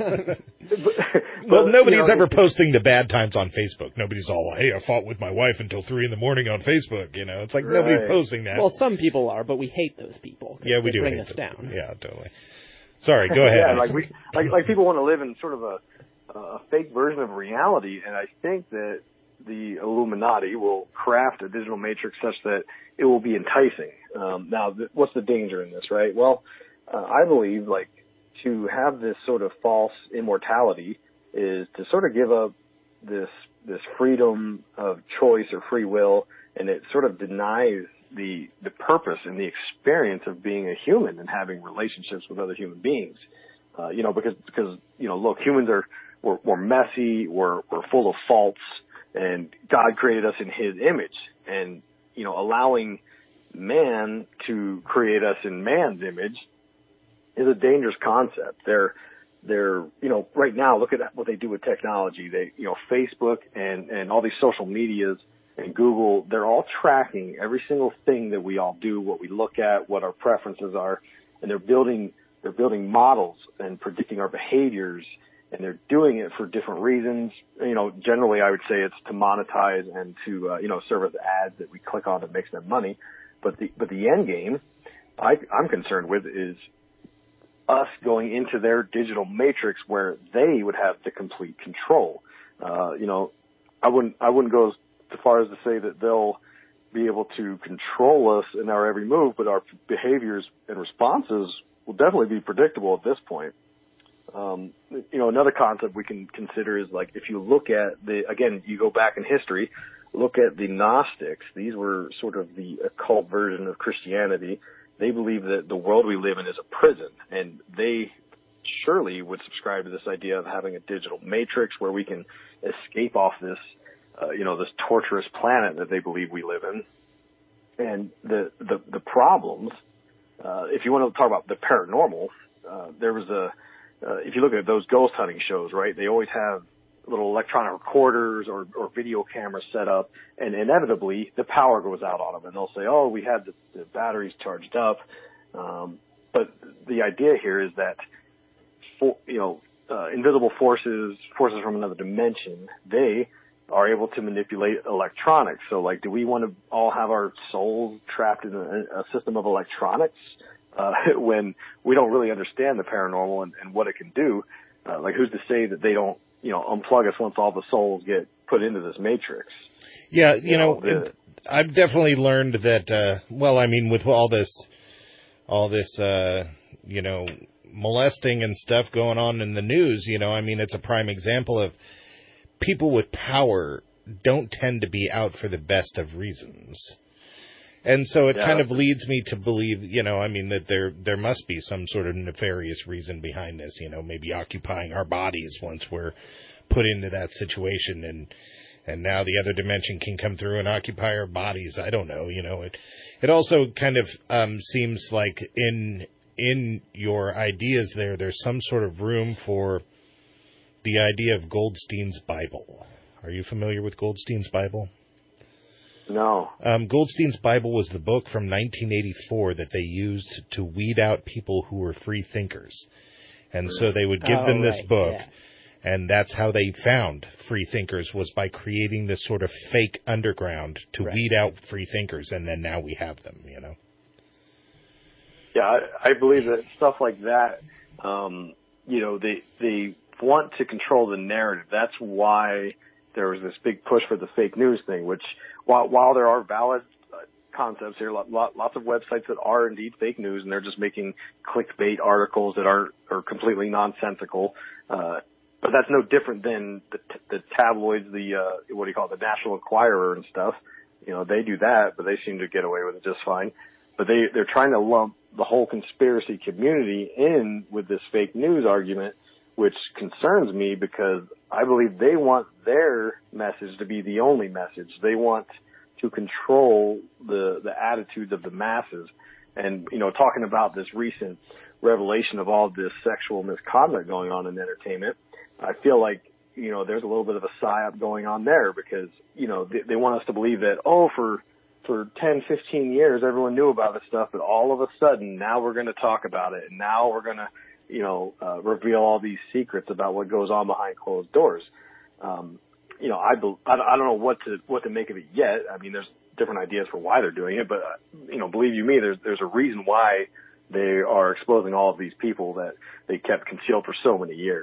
Well, nobody's you know, ever posting the bad times on Facebook. Nobody's all, hey, I fought with my wife until three in the morning on Facebook. You know, it's like right. Nobody's posting that. Well, some people are, but we hate those people. Yeah, we they do bring hate us them. down. Yeah, totally. Sorry, go ahead. Yeah, like we, like, like people want to live in sort of a, a fake version of reality, and I think that the Illuminati will craft a digital matrix such that it will be enticing. Um, now, th- what's the danger in this, right? Well, uh, I believe, like, to have this sort of false immortality is to sort of give up this this freedom of choice or free will, and it sort of denies the the purpose and the experience of being a human and having relationships with other human beings. Uh, you know, because because you know, look, humans are we're, we're messy, we're we're full of faults, and God created us in His image, and you know, allowing man to create us in man's image is a dangerous concept. They're, they're, you know, right now, look at what they do with technology. They, you know, Facebook and, and all these social medias and Google, they're all tracking every single thing that we all do, what we look at, what our preferences are, and they're building, they're building models and predicting our behaviors, and they're doing it for different reasons. You know, generally I would say it's to monetize and to, uh, you know, serve as ads that we click on that makes them money. But the, but the end game I, I'm concerned with is us going into their digital matrix where they would have the complete control. Uh, you know, I wouldn't, I wouldn't go as far as to say that they'll be able to control us in our every move, but our behaviors and responses will definitely be predictable at this point. Um, you know, another concept we can consider is, like, if you look at the, again, you go back in history, look at the Gnostics. These were sort of the occult version of Christianity. They believe that the world we live in is a prison, and they surely would subscribe to this idea of having a digital matrix where we can escape off this, uh, you know, this torturous planet that they believe we live in. And the the, the problems, uh, if you want to talk about the paranormal, uh, there was a, uh, if you look at those ghost hunting shows, right, they always have little electronic recorders or, or video cameras set up, and inevitably the power goes out on them, and they'll say, oh, we had the, the batteries charged up. Um, but the idea here is that, for, you know, uh, invisible forces, forces from another dimension, they are able to manipulate electronics. So, like, do we want to all have our souls trapped in a, a system of electronics uh, when we don't really understand the paranormal and, and what it can do? Uh, like, who's to say that they don't, you know, unplug us once all the souls get put into this matrix? Yeah, you, you know, know the, I've definitely learned that, uh, well, I mean, with all this, all this, uh, you know, molesting and stuff going on in the news, you know, I mean, it's a prime example of people with power don't tend to be out for the best of reasons. And so it yeah. kind of leads me to believe, you know, I mean, that there there must be some sort of nefarious reason behind this, you know, maybe occupying our bodies once we're put into that situation, and and now the other dimension can come through and occupy our bodies. I don't know, you know. It it also kind of um, seems like in in your ideas there, there's some sort of room for the idea of Goldstein's Bible. Are you familiar with Goldstein's Bible? No. Um, Goldstein's Bible was the book from nineteen eighty-four that they used to weed out people who were free thinkers. And so they would give oh, them this right. book, yeah. And that's how they found free thinkers, was by creating this sort of fake underground to right. weed out free thinkers, and then now we have them, you know? Yeah, I, I believe that stuff like that, um, you know, they they want to control the narrative. That's why there was this big push for the fake news thing, which, while, while there are valid concepts here, lot, lots of websites that are indeed fake news, and they're just making clickbait articles that are, are completely nonsensical. Uh, but that's no different than the, the tabloids, the, uh, what do you call it, the National Enquirer and stuff. You know, they do that, but they seem to get away with it just fine. But they, they're trying to lump the whole conspiracy community in with this fake news argument, which concerns me because I believe they want their message to be the only message. They want to control the the attitudes of the masses. And, you know, talking about this recent revelation of all this sexual misconduct going on in entertainment, I feel like, you know, there's a little bit of a psyop going on there because, you know, they, they want us to believe that, oh, for for ten, fifteen years, everyone knew about this stuff, but all of a sudden, now we're going to talk about it, and now we're going to, you know, uh, reveal all these secrets about what goes on behind closed doors. Um, you know, I, be, I don't know what to what to make of it yet. I mean, there's different ideas for why they're doing it, but uh, you know, believe you me, there's there's a reason why they are exposing all of these people that they kept concealed for so many years.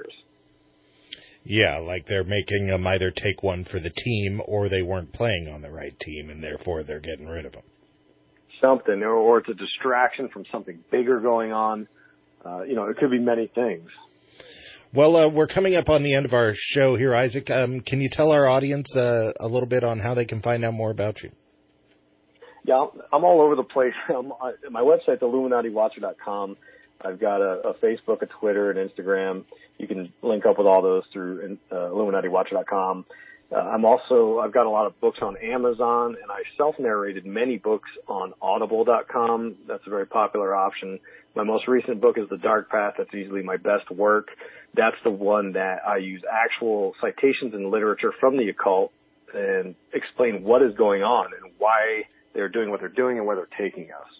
Yeah, like they're making them either take one for the team or they weren't playing on the right team, and therefore they're getting rid of them. Something, or, or it's a distraction from something bigger going on. Uh, you know, it could be many things. Well, uh, we're coming up on the end of our show here, Isaac. Um, can you tell our audience uh, a little bit on how they can find out more about you? Yeah, I'm all over the place. I'm, I, my website's illuminati watcher dot com. I've got a, a Facebook, a Twitter, an Instagram. You can link up with all those through uh, illuminati watcher dot com. Uh, I'm also, I've got a lot of books on Amazon, and I self-narrated many books on audible dot com. That's a very popular option. My most recent book is The Dark Path. That's easily my best work. That's the one that I use actual citations in literature from the occult and explain what is going on and why they're doing what they're doing and where they're taking us.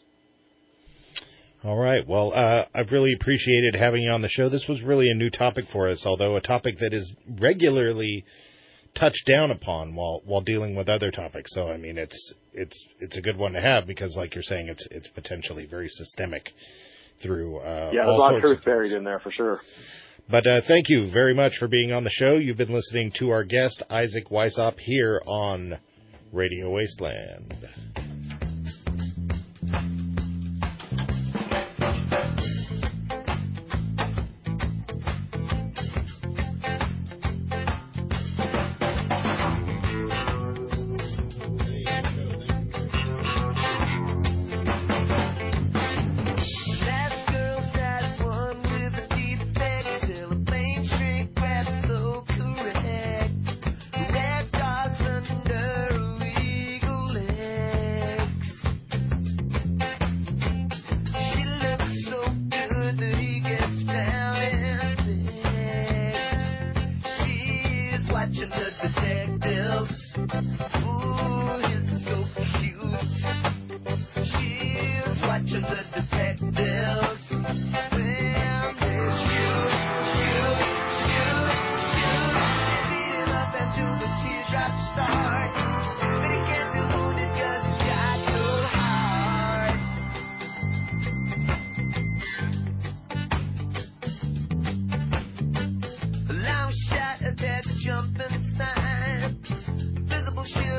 All right. Well, uh, I've really appreciated having you on the show. This was really a new topic for us, although a topic that is regularly touched down upon while while dealing with other topics. So, I mean, it's it's it's a good one to have because, like you're saying, it's it's potentially very systemic through uh, yeah, there's all a lot sorts of truth of buried in there for sure. But uh, thank you very much for being on the show. You've been listening to our guest, Isaac Weishaupt, here on Radio Wasteland. Long shot at that jumping sign, visible shield.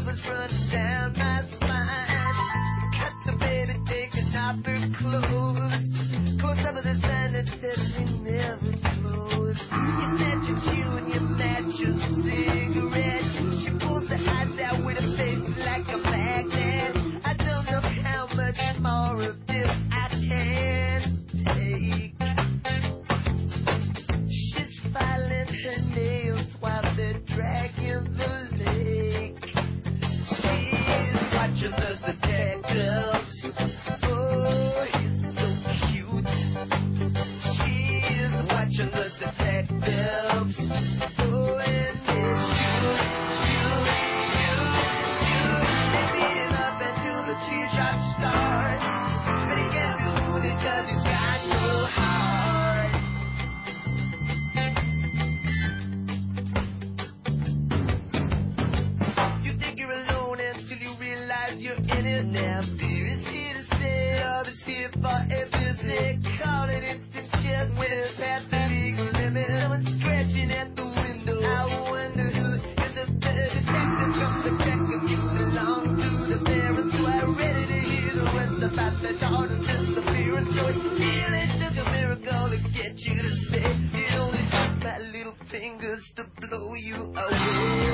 to blow you away.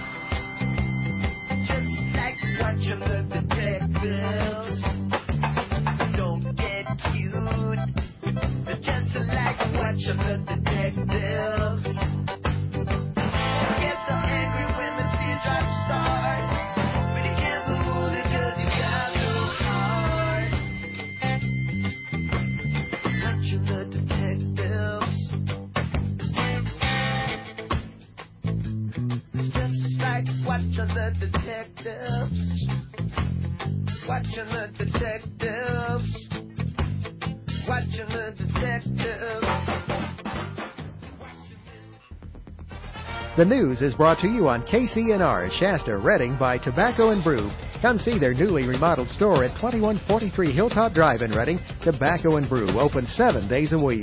Just like watching the detectives. Don't get cute. Just like watching the detectives. Get so angry when the teardrops start. But you can't hold it 'cause you got no heart. Watching the detectives. It's just like watching the detectives. Watching the detectives. Watching the detectives. The news is brought to you on K C N R Shasta, Redding by Tobacco and Brew. Come see their newly remodeled store at twenty-one forty-three Hilltop Drive in Redding. Tobacco and Brew, open seven days a week.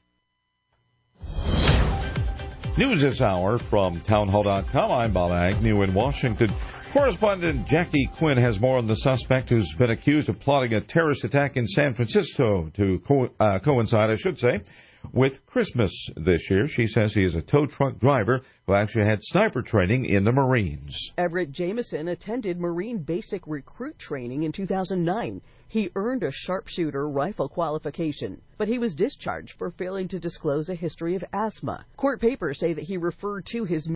News this hour from townhall dot com. I'm Bob Agnew in Washington. Correspondent Jackie Quinn has more on the suspect who's been accused of plotting a terrorist attack in San Francisco to co- uh, coincide, I should say, with Christmas this year. She says he is a tow truck driver who actually had sniper training in the Marines. Everett Jameson attended Marine Basic Recruit Training in two thousand nine. He earned a sharpshooter rifle qualification, but he was discharged for failing to disclose a history of asthma. Court papers say that he referred to his